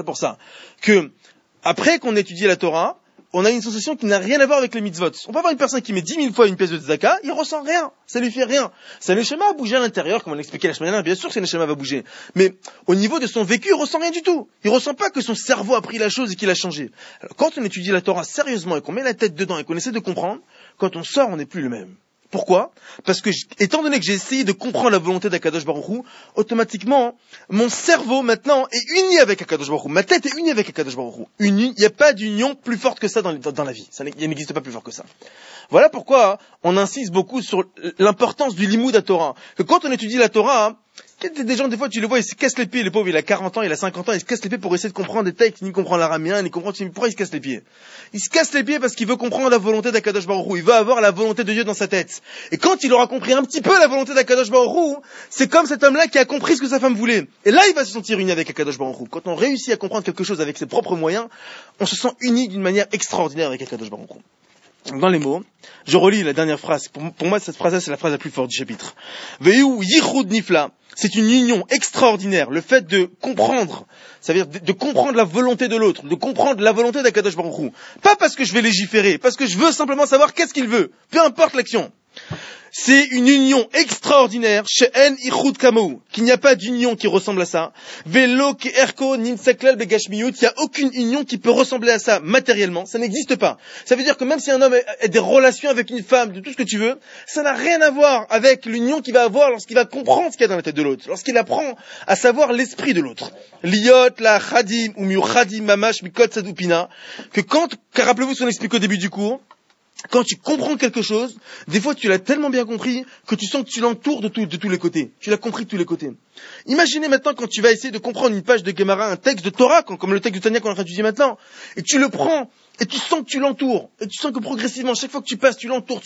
que après qu'on étudie la Torah, on a une sensation qui n'a rien à voir avec les mitzvot. On peut avoir une personne qui met 10 000 fois une pièce de tzedaka, il ressent rien, ça lui fait rien. Sa neshama a bougé à l'intérieur, comme on l'expliquait la semaine dernière, bien sûr que sa neshama va bouger. Mais au niveau de son vécu, il ressent rien du tout. Il ressent pas que son cerveau a pris la chose et qu'il a changé. Alors quand on étudie la Torah sérieusement et qu'on met la tête dedans et qu'on essaie de comprendre, quand on sort, on n'est plus le même. Pourquoi? Parce que, étant donné que j'ai essayé de comprendre la volonté d'Akadosh Baruch Hu, automatiquement, mon cerveau, maintenant, est uni avec Akadosh Baruch Hu. Ma tête est unie avec Akadosh Baruch Hu. Il n'y a pas d'union plus forte que ça dans la vie. Il n'existe pas plus fort que ça. Voilà pourquoi on insiste beaucoup sur l'importance du limoud à Torah. Que quand on étudie la Torah, des gens, des fois, tu le vois, ils se cassent les pieds, les pauvres, il a 40 ans, il a 50 ans, il se casse les pieds pour essayer de comprendre des textes, ni comprendre l'araméen, ni comprendre, pourquoi il se casse les pieds? Il se casse les pieds parce qu'il veut comprendre la volonté d'Akadosh Baruch Hu, il veut avoir la volonté de Dieu dans sa tête. Et quand il aura compris un petit peu la volonté d'Akadosh Baruch Hu, c'est comme cet homme-là qui a compris ce que sa femme voulait. Et là, il va se sentir uni avec Akadosh Baruch Hu. Quand on réussit à comprendre quelque chose avec ses propres moyens, on se sent uni d'une manière extraordinaire avec Akadosh Baruch Hu. Dans les mots, je relis la dernière phrase. Pour moi, cette phrase-là, c'est la phrase la plus forte du chapitre. Veiu yichud nifla. C'est une union extraordinaire. Le fait de comprendre, ça veut dire de comprendre la volonté de l'autre, de comprendre la volonté d'Akadosh Baruch Hu. Pas parce que je vais légiférer, parce que je veux simplement savoir qu'est-ce qu'il veut. Peu importe l'action. C'est une union extraordinaire, she'en ichud kamou, qu'il n'y a pas d'union qui ressemble à ça. Velo ki erko nimseklel begashmiyut, il n'y a aucune union qui peut ressembler à ça matériellement, ça n'existe pas. Ça veut dire que même si un homme a des relations avec une femme, de tout ce que tu veux, ça n'a rien à voir avec l'union qu'il va avoir lorsqu'il va comprendre ce qu'il y a dans la tête de l'autre, lorsqu'il apprend à savoir l'esprit de l'autre. Liot, la chadim, ou miu chadim mamash mikot sadupina, car rappelez-vous ce qu'on explique au début du cours, quand tu comprends quelque chose, des fois tu l'as tellement bien compris que tu sens que tu l'entoures de tous les côtés. Tu l'as compris de tous les côtés. Imaginez maintenant quand tu vas essayer de comprendre une page de Gemara, un texte de Torah, comme le texte de Tanya qu'on est en train d'étudier maintenant, et tu le prends, et tu sens que tu l'entoures, et tu sens que progressivement, chaque fois que tu passes, tu l'entoures.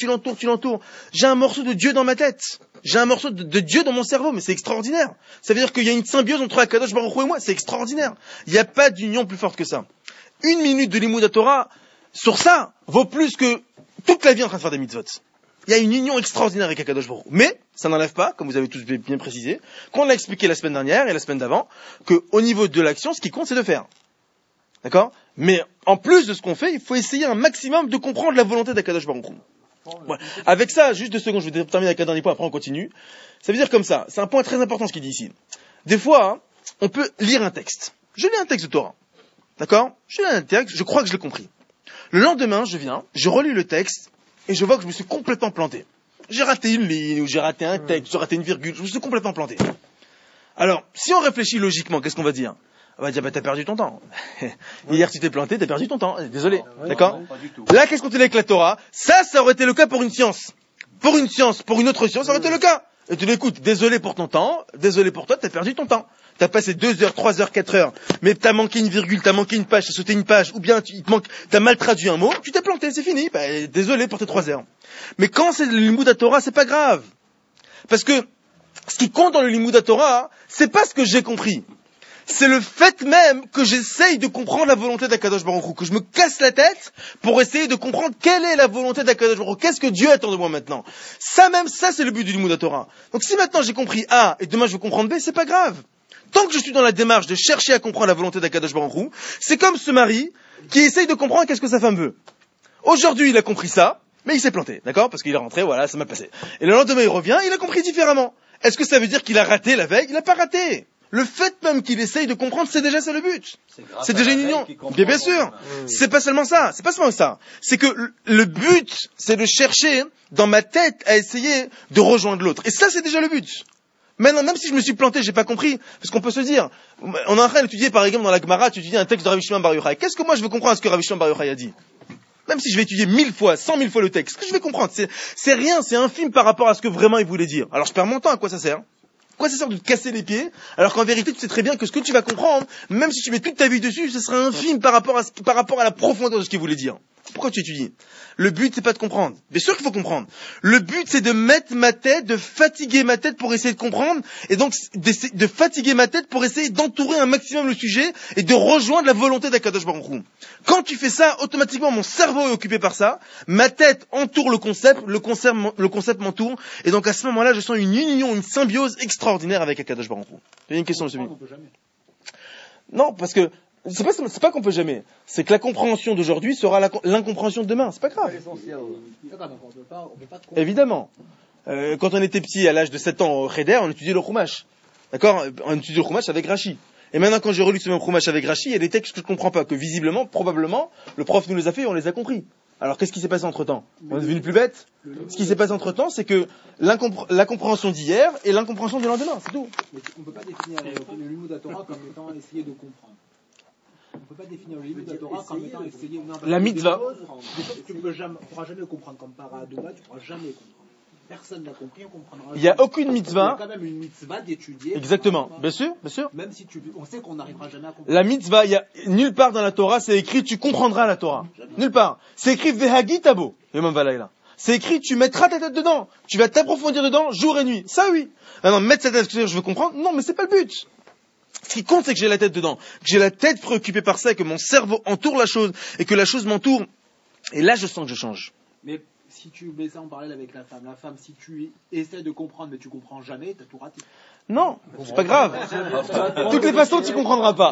J'ai un morceau de Dieu dans ma tête. J'ai un morceau de Dieu dans mon cerveau, mais c'est extraordinaire. Ça veut dire qu'il y a une symbiose entre Akadosh Baruch Hu et moi, c'est extraordinaire. Il n'y a pas d'union plus forte que ça. 1 minute de Limoud Torah, sur ça, vaut plus que toute la vie en train de faire des mitzvot. Il y a une union extraordinaire avec Akadosh Baruch Hu. Mais, ça n'enlève pas, comme vous avez tous bien précisé, qu'on l'a expliqué la semaine dernière et la semaine d'avant, qu'au niveau de l'action, ce qui compte, c'est de faire. D'accord? Mais, en plus de ce qu'on fait, il faut essayer un maximum de comprendre la volonté d'Akadosh Baruch Hu. Ouais. Avec ça, juste 2 secondes, je vais terminer avec un dernier point, après on continue. Ça veut dire comme ça, c'est un point très important ce qu'il dit ici. Des fois, on peut lire un texte. Je lis un texte de Torah. D'accord? Je lis un texte, je crois que je l'ai compris. Le lendemain, je viens, je relis le texte, et je vois que je me suis complètement planté. J'ai raté une ligne, ou j'ai raté un texte, j'ai raté une virgule, je me suis complètement planté. Alors, si on réfléchit logiquement, qu'est-ce qu'on va dire? On va dire, t'as perdu ton temps. Hier, tu t'es planté, t'as perdu ton temps. Désolé. D'accord? Là, qu'est-ce qu'on te dit avec la Torah? Ça aurait été le cas pour une science. Pour une autre science, ça aurait été le cas. Et tu dis, écoute, désolé pour ton temps, désolé pour toi, t'as perdu ton temps. T'as passé 2 heures, 3 heures, 4 heures, mais t'as manqué une virgule, t'as manqué une page, t'as sauté une page, ou bien t'as mal traduit un mot, tu t'es planté, c'est fini. Désolé pour tes 3 heures. Mais quand c'est le Limud Torah, c'est pas grave. Parce que, ce qui compte dans le Limud Torah, c'est pas ce que j'ai compris. C'est le fait même que j'essaye de comprendre la volonté d'Akadosh Baruch Hu, que je me casse la tête pour essayer de comprendre quelle est la volonté d'Akadosh Baruch Hu, qu'est-ce que Dieu attend de moi maintenant. Ça, c'est le but du Limud Torah. Donc si maintenant j'ai compris A et demain je veux comprendre B, c'est pas grave. Tant que je suis dans la démarche de chercher à comprendre la volonté d'Akadosh Baruch Hu, c'est comme ce mari qui essaye de comprendre qu'est-ce que sa femme veut. Aujourd'hui, il a compris ça, mais il s'est planté, d'accord? Parce qu'il est rentré, voilà, ça m'a passé. Et le lendemain, il revient, il a compris différemment. Est-ce que ça veut dire qu'il a raté la veille? Il n'a pas raté. Le fait même qu'il essaye de comprendre, c'est déjà ça le but. C'est déjà une union. Bien sûr. C'est pas seulement ça. C'est pas seulement ça. C'est que le but, c'est de chercher dans ma tête à essayer de rejoindre l'autre. Et ça, c'est déjà le but. Maintenant, même si je me suis planté, j'ai pas compris, parce qu'on peut se dire, on est en train d'étudier, par exemple, dans la Gemara, tu étudies un texte de Rabbi Shimon Bar Yochai. Qu'est-ce que moi je veux comprendre à ce que Rabbi Shimon Bar Yochai a dit? Même si je vais étudier 1000 fois, 100 000 fois le texte, ce que je vais comprendre, c'est rien, c'est infime par rapport à ce que vraiment il voulait dire. Alors je perds mon temps, à quoi ça sert? Quoi ça sert de te casser les pieds, alors qu'en vérité tu sais très bien que ce que tu vas comprendre, même si tu mets toute ta vie dessus, ce sera infime par rapport à la profondeur de ce qu'il voulait dire. Pourquoi tu étudies? Le but c'est pas de comprendre. Bien sûr qu'il faut comprendre. Le but c'est de mettre ma tête, de fatiguer ma tête pour essayer de comprendre, et donc de fatiguer ma tête pour essayer d'entourer un maximum le sujet et de rejoindre la volonté d'Akadosh Baruch Hu. Quand tu fais ça, automatiquement mon cerveau est occupé par ça, ma tête entoure le concept m'entoure, et donc à ce moment-là je sens une union, une symbiose extraordinaire avec Akadosh Baruch Hu. Il y a une question, monsieur. Non, parce que c'est pas qu'on peut jamais. C'est que la compréhension d'aujourd'hui sera l'incompréhension de demain. C'est pas grave. Évidemment. Quand on était petit, à l'âge de 7 ans au Cheder, on étudiait le Chumash. D'accord? On étudiait le Chumash avec Rashi. Et maintenant, quand j'ai relu ce même Chumash avec Rashi, il y a des textes que je ne comprends pas, que visiblement, probablement, le prof nous les a fait et on les a compris. Alors, qu'est-ce qui s'est passé entre-temps? On est devenu plus bête? Ce qui s'est passé entre-temps, c'est que la compréhension d'hier et l'incompréhension du lendemain, c'est tout. Mais on ne peut pas définir le Limud Torah comme étant essayer de comprendre. On ne peut pas définir le Limud Torah comme étant essayer... La mitzvah. Des choses que tu ne pourras jamais comprendre, comme Paradouma, tu ne pourras jamais comprendre. Personne n'a compris, on comprendra jamais. Il n'y a aucune mitzvah. Il y a quand même une mitzvah d'étudier. Exactement, bien sûr, bien sûr. Même si on sait qu'on n'arrivera jamais à comprendre. La mitzvah, il y a nulle part dans la Torah, c'est écrit tu comprendras la Torah. Nulle part. C'est écrit vehagi tabo. C'est écrit tu mettras ta tête dedans. Tu vas t'approfondir dedans jour et nuit. Ça oui. Maintenant, mettre sa tête, je veux comprendre. Non, mais c'est pas le but. Ce qui compte, c'est que j'ai la tête dedans, que j'ai la tête préoccupée par ça, et que mon cerveau entoure la chose, et que la chose m'entoure. Et là, je sens que je change. Mais si tu mets ça en parallèle avec la femme, si tu essaies de comprendre, mais tu comprends jamais, t'as tout raté. Non, c'est pas grave. De toutes les façons, tu comprendras pas.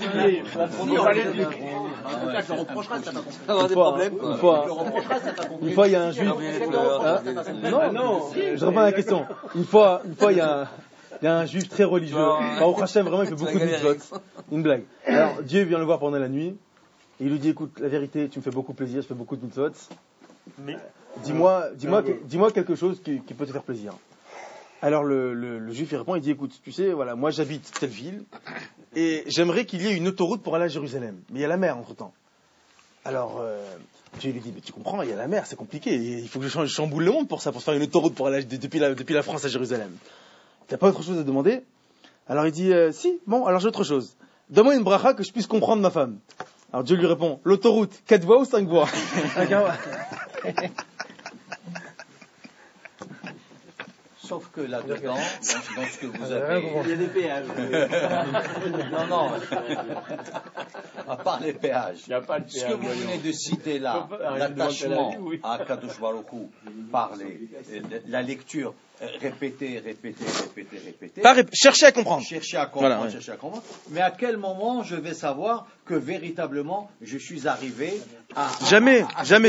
Une fois, il y a un juif. Non, je réponds à la question. Une fois, il y a un juif très religieux. Baruch Hashem, vraiment, il fait beaucoup de mitzvot. Une blague. Alors, Dieu vient le voir pendant la nuit. Et il lui dit, écoute, la vérité, tu me fais beaucoup plaisir, je fais beaucoup de mitzvot. Mais dis-moi quelque chose qui peut te faire plaisir. Alors le juif il répond, il dit écoute, tu sais, voilà, moi j'habite telle ville et j'aimerais qu'il y ait une autoroute pour aller à Jérusalem, mais il y a la mer entre temps. Alors Dieu lui dit mais tu comprends, il y a la mer, c'est compliqué, il faut que je chamboule le monde pour ça, pour faire une autoroute pour aller depuis la France à Jérusalem. T'as pas autre chose à demander? Alors il dit si, bon, alors j'ai autre chose. Donne-moi une bracha que je puisse comprendre ma femme. Alors Dieu lui répond l'autoroute 4 voies ou 5 voies? Sauf que là-dedans, dans ce que vous avez... Il y a des péages. Non. À part les péages. Il n'y a pas de péage. Ce que vous venez de citer là, l'attachement à Kadosh Baruch Hu par la lecture répéter. Chercher à comprendre. Chercher à comprendre, Voilà, chercher à comprendre. Mais à quel moment je vais savoir que véritablement je suis arrivé à Jamais.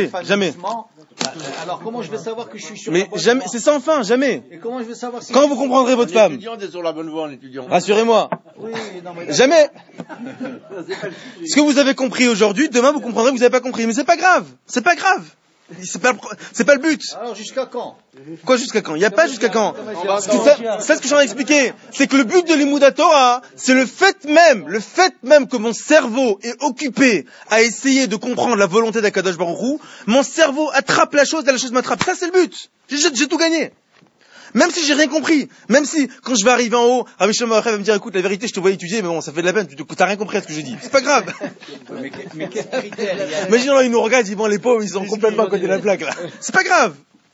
Alors comment je vais savoir que je suis sur Mais la bonne jamais, voie? c'est sans fin, jamais. Et comment je vais savoir si Quand vous comprendrez votre femme, L'étudiant est sur la bonne voie, en étudiant. rassurez-moi, Oui, non, mais jamais. Ce que vous avez compris aujourd'hui, demain vous comprendrez que vous n'avez pas compris. Mais c'est pas grave. C'est pas le but. alors jusqu'à quand? Quoi jusqu'à quand? Il n'y a pas jusqu'à quand. C'est ce que j'en ai expliqué. C'est que le but de l'Imoud Torah, c'est le fait même que mon cerveau est occupé à essayer de comprendre la volonté d'Akadosh Baruch Hu, mon cerveau attrape la chose et la chose m'attrape. Ça c'est le but. J'ai tout gagné. Même si j'ai rien compris, même si quand je vais arriver en haut, Rabbi Shlomo Acher va me dire écoute la vérité je te vois étudier mais bon ça fait de la peine, t'as rien compris à ce que je dis. C'est pas grave. Mais quel critère? Imagine là ils nous regardent, ils vont les pauvres, ils sont complètement à côté de la plaque là. C'est pas grave.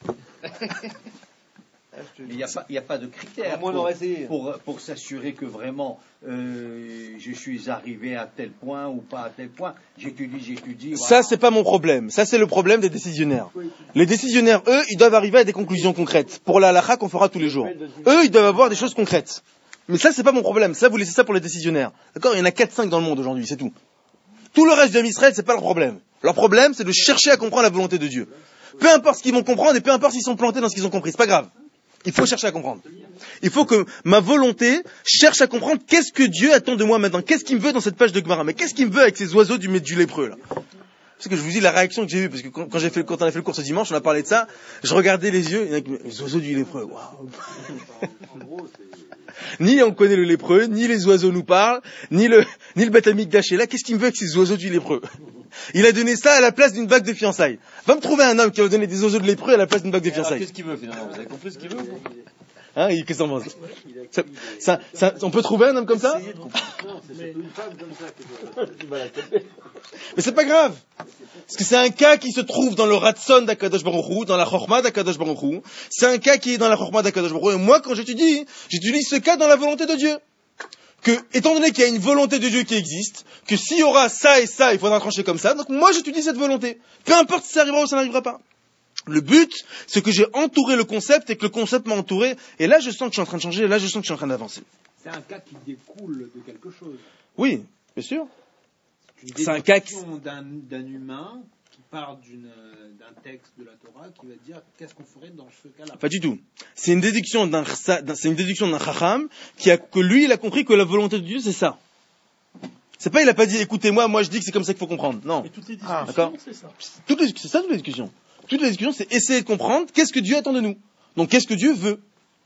Il n'y a pas de critère pour s'assurer que vraiment je suis arrivé à tel point ou pas à tel point. J'étudie. Ça, c'est pas mon problème. Ça, c'est le problème des décisionnaires. Les décisionnaires, eux, ils doivent arriver à des conclusions concrètes. Pour la halakha qu'on fera tous les jours. Eux, ils doivent avoir des choses concrètes. Mais ça, c'est pas mon problème. Ça, vous laissez ça pour les décisionnaires. D'accord? Il y en a 4-5 dans le monde aujourd'hui, c'est tout. Tout le reste de Israël, c'est pas leur problème. Leur problème, c'est de chercher à comprendre la volonté de Dieu. Peu importe ce qu'ils vont comprendre et peu importe s'ils sont plantés dans ce qu'ils ont compris. C'est pas grave. Il faut chercher à comprendre. Il faut que ma volonté cherche à comprendre qu'est-ce que Dieu attend de moi maintenant. Qu'est-ce qu'il me veut dans cette page de Gemara? Mais qu'est-ce qu'il me veut avec ces oiseaux du lépreux, là? Parce que je vous dis la réaction que j'ai eue, parce que quand on a fait le cours ce dimanche, on a parlé de ça, je regardais les yeux, les oiseaux du lépreux, waouh. Ni on connaît le lépreux, ni les oiseaux nous parlent, ni le Beth Amikdash est là. Qu'est-ce qu'il me veut avec ces oiseaux du lépreux? Il a donné ça à la place d'une bague de fiançailles. Va me trouver un homme qui va donner des oiseaux de lépreux à la place d'une bague de fiançailles. Qu'est-ce qu'il veut finalement? Vous avez compris ce qu'il veut? Hein, qu'est-ce qu'on pense? On peut trouver un homme comme ça? Mais c'est pas grave. Parce que c'est un cas qui se trouve dans le Ratson d'Akadosh Baruch Hu, dans la Chorma d'Akadosh Baruch Hu. C'est un cas qui est dans la Chorma d'Akadosh Baruch Hu. Et moi, quand j'étudie ce cas dans la volonté de Dieu. Que, étant donné qu'il y a une volonté de Dieu qui existe, que s'il y aura ça et ça, il faudra trancher comme ça. Donc moi, j'étudie cette volonté. Peu importe si ça arrivera ou ça n'arrivera pas. Le but, c'est que j'ai entouré le concept et que le concept m'a entouré. Et là, je sens que je suis en train de changer. Et là, je sens que je suis en train d'avancer. C'est un cas qui découle de quelque chose. Oui, bien sûr. C'est un cas d'un humain qui part d'un texte de la Torah qui va dire qu'est-ce qu'on ferait dans ce cas-là. Pas du tout. C'est une déduction d'un chacham que lui, il a compris que la volonté de Dieu, c'est ça. C'est pas, il a pas dit, écoutez-moi, moi je dis que c'est comme ça qu'il faut comprendre. Non. Mais toutes les discussions, d'accord. c'est ça. C'est ça toutes les discussions. Toutes les discussions, c'est essayer de comprendre qu'est-ce que Dieu attend de nous. Donc qu'est-ce que Dieu veut.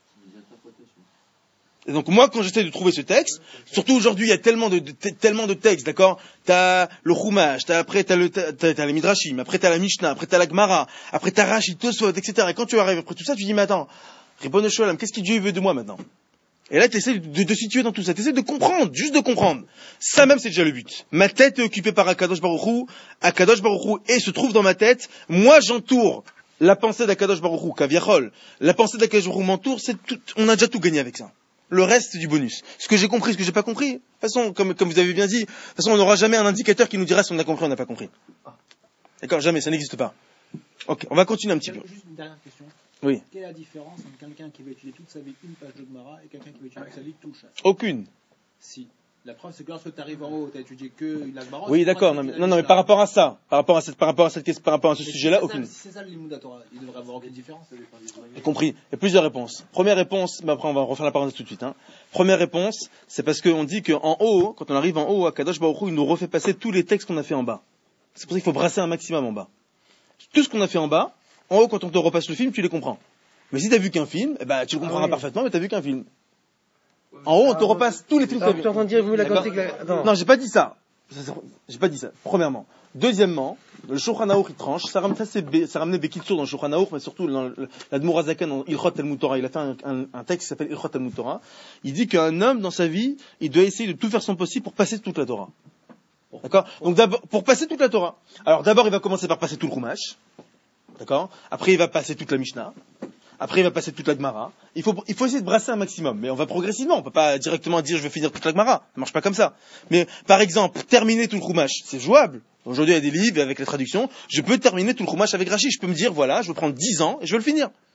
Et donc moi, quand j'essaie de trouver ce texte, surtout aujourd'hui, il y a tellement de textes, d'accord? T'as le Chumash, après t'as les Midrashim, après t'as la Mishnah, après t'as la Gemara, après t'as Rashi, Tosfot, etc. Et quand tu arrives après tout ça, tu dis, mais attends, Ribono Sholem, qu'est-ce que Dieu veut de moi maintenant? Et là, tu essaies de situer dans tout ça, tu essaies de comprendre, juste de comprendre. Ça même, c'est déjà le but. Ma tête est occupée par Akadosh Baruch Hu, et se trouve dans ma tête, moi j'entoure la pensée d'Akadosh Baruch Hu, Kaviachol, la pensée d'Akadosh Baruch Hu m'entoure, on a déjà tout gagné avec ça. Le reste, c'est du bonus. Ce que j'ai compris, ce que j'ai pas compris. De toute façon, comme vous avez bien dit, de toute façon, on n'aura jamais un indicateur qui nous dira si on a compris ou on n'a pas compris. D'accord? Jamais, ça n'existe pas. Ok, on va continuer un petit peu. Juste une dernière question. Oui. Quelle est la différence entre quelqu'un qui va étudier toute sa vie une page de Gemara et quelqu'un qui va étudier toute sa vie tout chasse? Aucune. Si. La preuve, c'est que lorsque tu arrives en haut, tu as étudié que la Gemara. Oui, d'accord. Non, mais par rapport à ça, par rapport à ce sujet-là, aucune. Si c'est ça le Limud Torah, il devrait avoir aucune différence. J'ai compris. Il y a plusieurs réponses. Première réponse, mais après on va refaire la parenthèse tout de suite. Première réponse, c'est parce qu'on dit qu'en haut, quand on arrive en haut, Akadosh Baruch Hu, il nous refait passer tous les textes qu'on a fait en bas. C'est pour ça qu'il faut brasser un maximum en bas. Tout ce qu'on a fait en bas, en haut, quand on te repasse le film, tu les comprends. Mais si t'as vu qu'un film, tu le comprendras parfaitement, mais t'as vu qu'un film. En haut, on te repasse tous les films que t'as vus. Tu es en train de dire, vous, la quantique, Non, j'ai pas dit ça. J'ai pas dit ça. Premièrement. Deuxièmement, le Shulchan Aruch, il tranche. Ça ramenait Bekitsour dans le Shulchan Aruch, mais surtout dans l'Admour Hazaken, dans Ilchot Talmud Torah. Il a fait un texte qui s'appelle Ilchot Talmud Torah. Il dit qu'un homme, dans sa vie, il doit essayer de tout faire son possible pour passer toute la Torah. D'accord? Donc d'abord, pour passer toute la Torah. Alors d'abord, il va commencer par passer tout le Chumash. D'accord? Après, il va passer toute la Mishnah. Après, il va passer toute la Gemara. Il faut essayer de brasser un maximum. Mais on va progressivement. On peut pas directement dire je vais finir toute la Gemara. Ça marche pas comme ça. Mais, par exemple, terminer tout le Chumash, c'est jouable. Aujourd'hui, il y a des livres avec les traductions. Je peux terminer tout le Chumash avec Rashi. Je peux me dire, voilà, je vais prendre 10 ans et je vais le finir.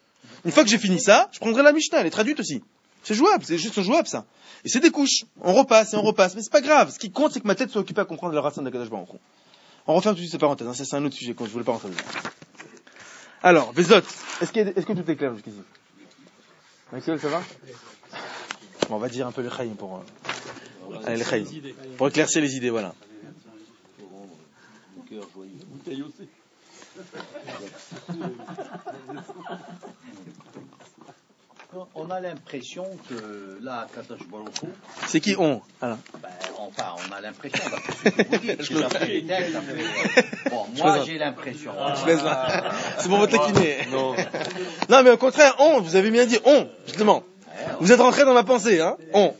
Une fois que j'ai fini ça, je prendrai la Mishnah, elle est traduite aussi. C'est jouable, c'est juste jouable ça. Et c'est des couches. On repasse et on repasse. Mais c'est pas grave. Ce qui compte, c'est que ma tête soit occupée à comprendre le racine d'Akadosh Baruch Hu. On referme tout de suite ces parenthèses. Hein. Ça, c'est un autre sujet que je voulais pas rentrer dedans. Alors, Bezot, est-ce que tout est clair jusqu'ici? Michael, ça va? Bon, on va dire un peu le Chaïm pour éclaircir les idées, voilà. On a l'impression que là, Kadosh Baruch Hu, c'est qui on? Alors. Enfin, on a l'impression, d'après ce que vous dites. Bon, moi j'ai l'impression. Je laisse là. C'est pour votre taquiner. Non, mais au contraire, on, vous avez bien dit on, justement. Vous êtes rentré dans ma pensée, hein? On.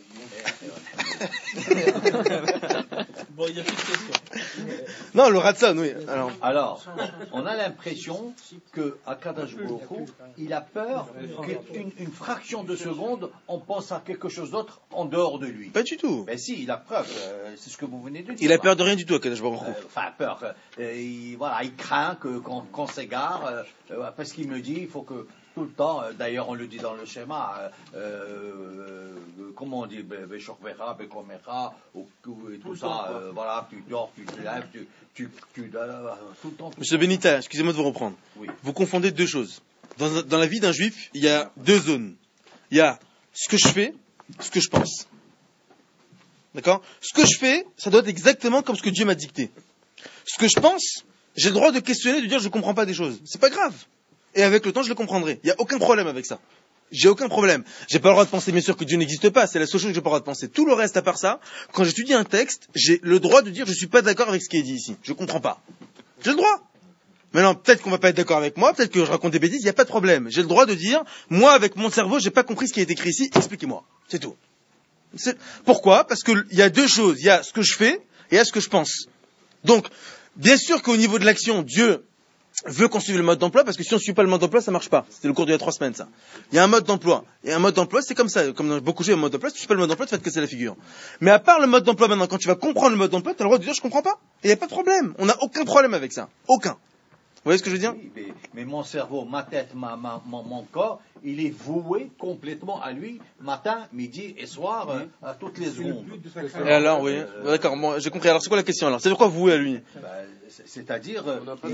Bon, il y a plus de questions. Non, le Ratson, oui. Alors, on a l'impression que Akadosh Baruch Hu, il a peur qu'une fraction de seconde, on pense à quelque chose d'autre en dehors de lui. Pas du tout. Ben si, il a peur. C'est ce que vous venez de dire. Il a peur de rien du tout, Akadosh Baruch Hu. Enfin, peur. Il craint qu'on s'égare, parce qu'il me dit, il faut que tout le temps, d'ailleurs on le dit dans le schéma, comment on dit, Beshokvera, Bekomera, et tout ça, voilà, tu dors, tu te lèves, tout le temps. Monsieur Benita, excusez-moi de vous reprendre. Oui. Vous confondez deux choses. Dans la vie d'un juif, il y a deux zones. Il y a ce que je fais, ce que je pense. D'accord? Ce que je fais, ça doit être exactement comme ce que Dieu m'a dicté. Ce que je pense, j'ai le droit de questionner, de dire je ne comprends pas des choses. C'est pas grave. Et avec le temps, je le comprendrai. Il n'y a aucun problème avec ça. J'ai aucun problème. J'ai pas le droit de penser, bien sûr, que Dieu n'existe pas. C'est la seule chose que j'ai pas le droit de penser. Tout le reste, à part ça, quand j'étudie un texte, j'ai le droit de dire je suis pas d'accord avec ce qui est dit ici. Je comprends pas. J'ai le droit. Maintenant, peut-être qu'on va pas être d'accord avec moi, peut-être que je raconte des bêtises, il n'y a pas de problème. J'ai le droit de dire, moi, avec mon cerveau, j'ai pas compris ce qui est écrit ici, expliquez-moi. C'est tout. Pourquoi? Parce qu'il y a deux choses. Il y a ce que je fais et il y a ce que je pense. Donc, bien sûr qu'au niveau de l'action, Dieu veut qu'on suive le mode d'emploi, parce que si on ne suit pas le mode d'emploi, ça marche pas. C'était le cours d'il y a 3 semaines, ça. Il y a un mode d'emploi. Et un mode d'emploi, c'est comme ça. Comme dans beaucoup de choses, un mode d'emploi, si tu ne suis pas le mode d'emploi, tu vas te casser la figure. Mais à part le mode d'emploi maintenant, quand tu vas comprendre le mode d'emploi, tu as le droit de dire je comprends pas. Et il n'y a pas de problème. On n'a aucun problème avec ça. Aucun. Vous voyez ce que je veux dire? Oui, mais mon cerveau, ma tête, mon corps, il est voué complètement à lui, matin, midi et soir, à toutes les secondes. Et alors, oui. D'accord, bon, j'ai compris. Alors, c'est quoi la question alors? C'est de quoi voué à lui? C'est-à-dire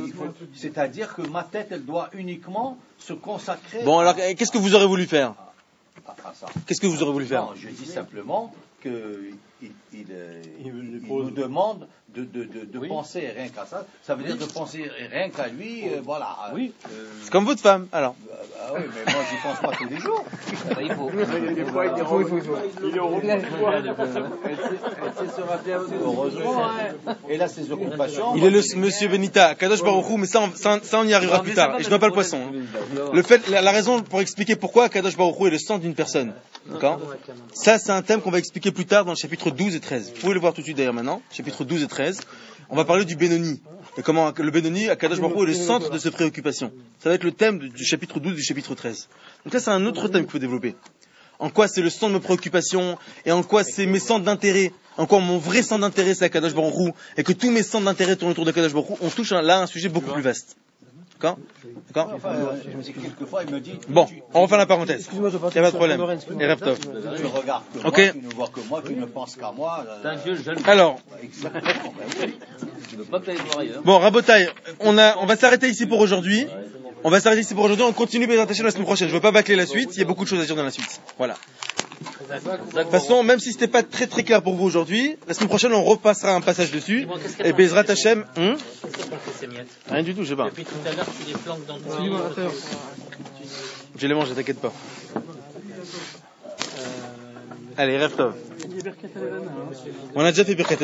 que ma tête, elle doit uniquement se consacrer. Bon, alors, qu'est-ce que vous aurez voulu faire? À ça. Qu'est-ce que vous aurez voulu faire? Non, je dis simplement qu'il nous demande de penser rien qu'à ça. Ça veut dire de penser rien qu'à lui, voilà. Oui. C'est comme votre femme, alors. Oui, mais moi, j'y pense pas tous les jours. Il faut. Il est au repos. Heureusement, hein. Et là, ses occupations. Il est le monsieur Benita, Kadosh Baruch Hu, mais ça, on y arrivera plus tard. Et je ne bois pas le poisson. La raison pour expliquer pourquoi Kadosh Baruch Hu est le centre d'une personne. D'accord? Ça, c'est un thème qu'on va expliquer plus tard dans le chapitre 12 et 13. Vous pouvez le voir tout de suite d'ailleurs maintenant. Chapitre 12 et 13. On va parler du Benoni. Et comment le Benoni, Akadosh Baruch Hu, est le centre de ses préoccupations. Ça va être le thème du chapitre 12 et du chapitre 13. Donc là, c'est un autre thème qu'il faut développer. En quoi c'est le centre de mes préoccupations, et en quoi c'est mes centres d'intérêt, en quoi mon vrai centre d'intérêt c'est Akadosh Baruch Hu, et que tous mes centres d'intérêt tournent autour de Akadosh Baruch Hu, on touche là un sujet beaucoup plus vaste. D'accord? Quelquefois, il me dit. Bon, on va faire la parenthèse. Il n'y a pas de problème. Et rêve top. Tu ne regardes que moi, okay. Tu ne vois que moi, tu ne penses qu'à moi. Alors. Bon, Rabotai, on va s'arrêter ici pour aujourd'hui. On continue les attacher la semaine prochaine. Je ne veux pas bâcler la suite. Il y a beaucoup de choses à dire dans la suite. Voilà. De toute façon, même si c'était pas très très clair pour vous aujourd'hui, la semaine prochaine on repassera un passage dessus. Et Bezrat Hashem, rien du tout, je sais pas. Depuis tout à l'heure, tu les flanques dans le Je les mange, t'inquiète pas. Allez, rêve top. On a déjà fait Birkat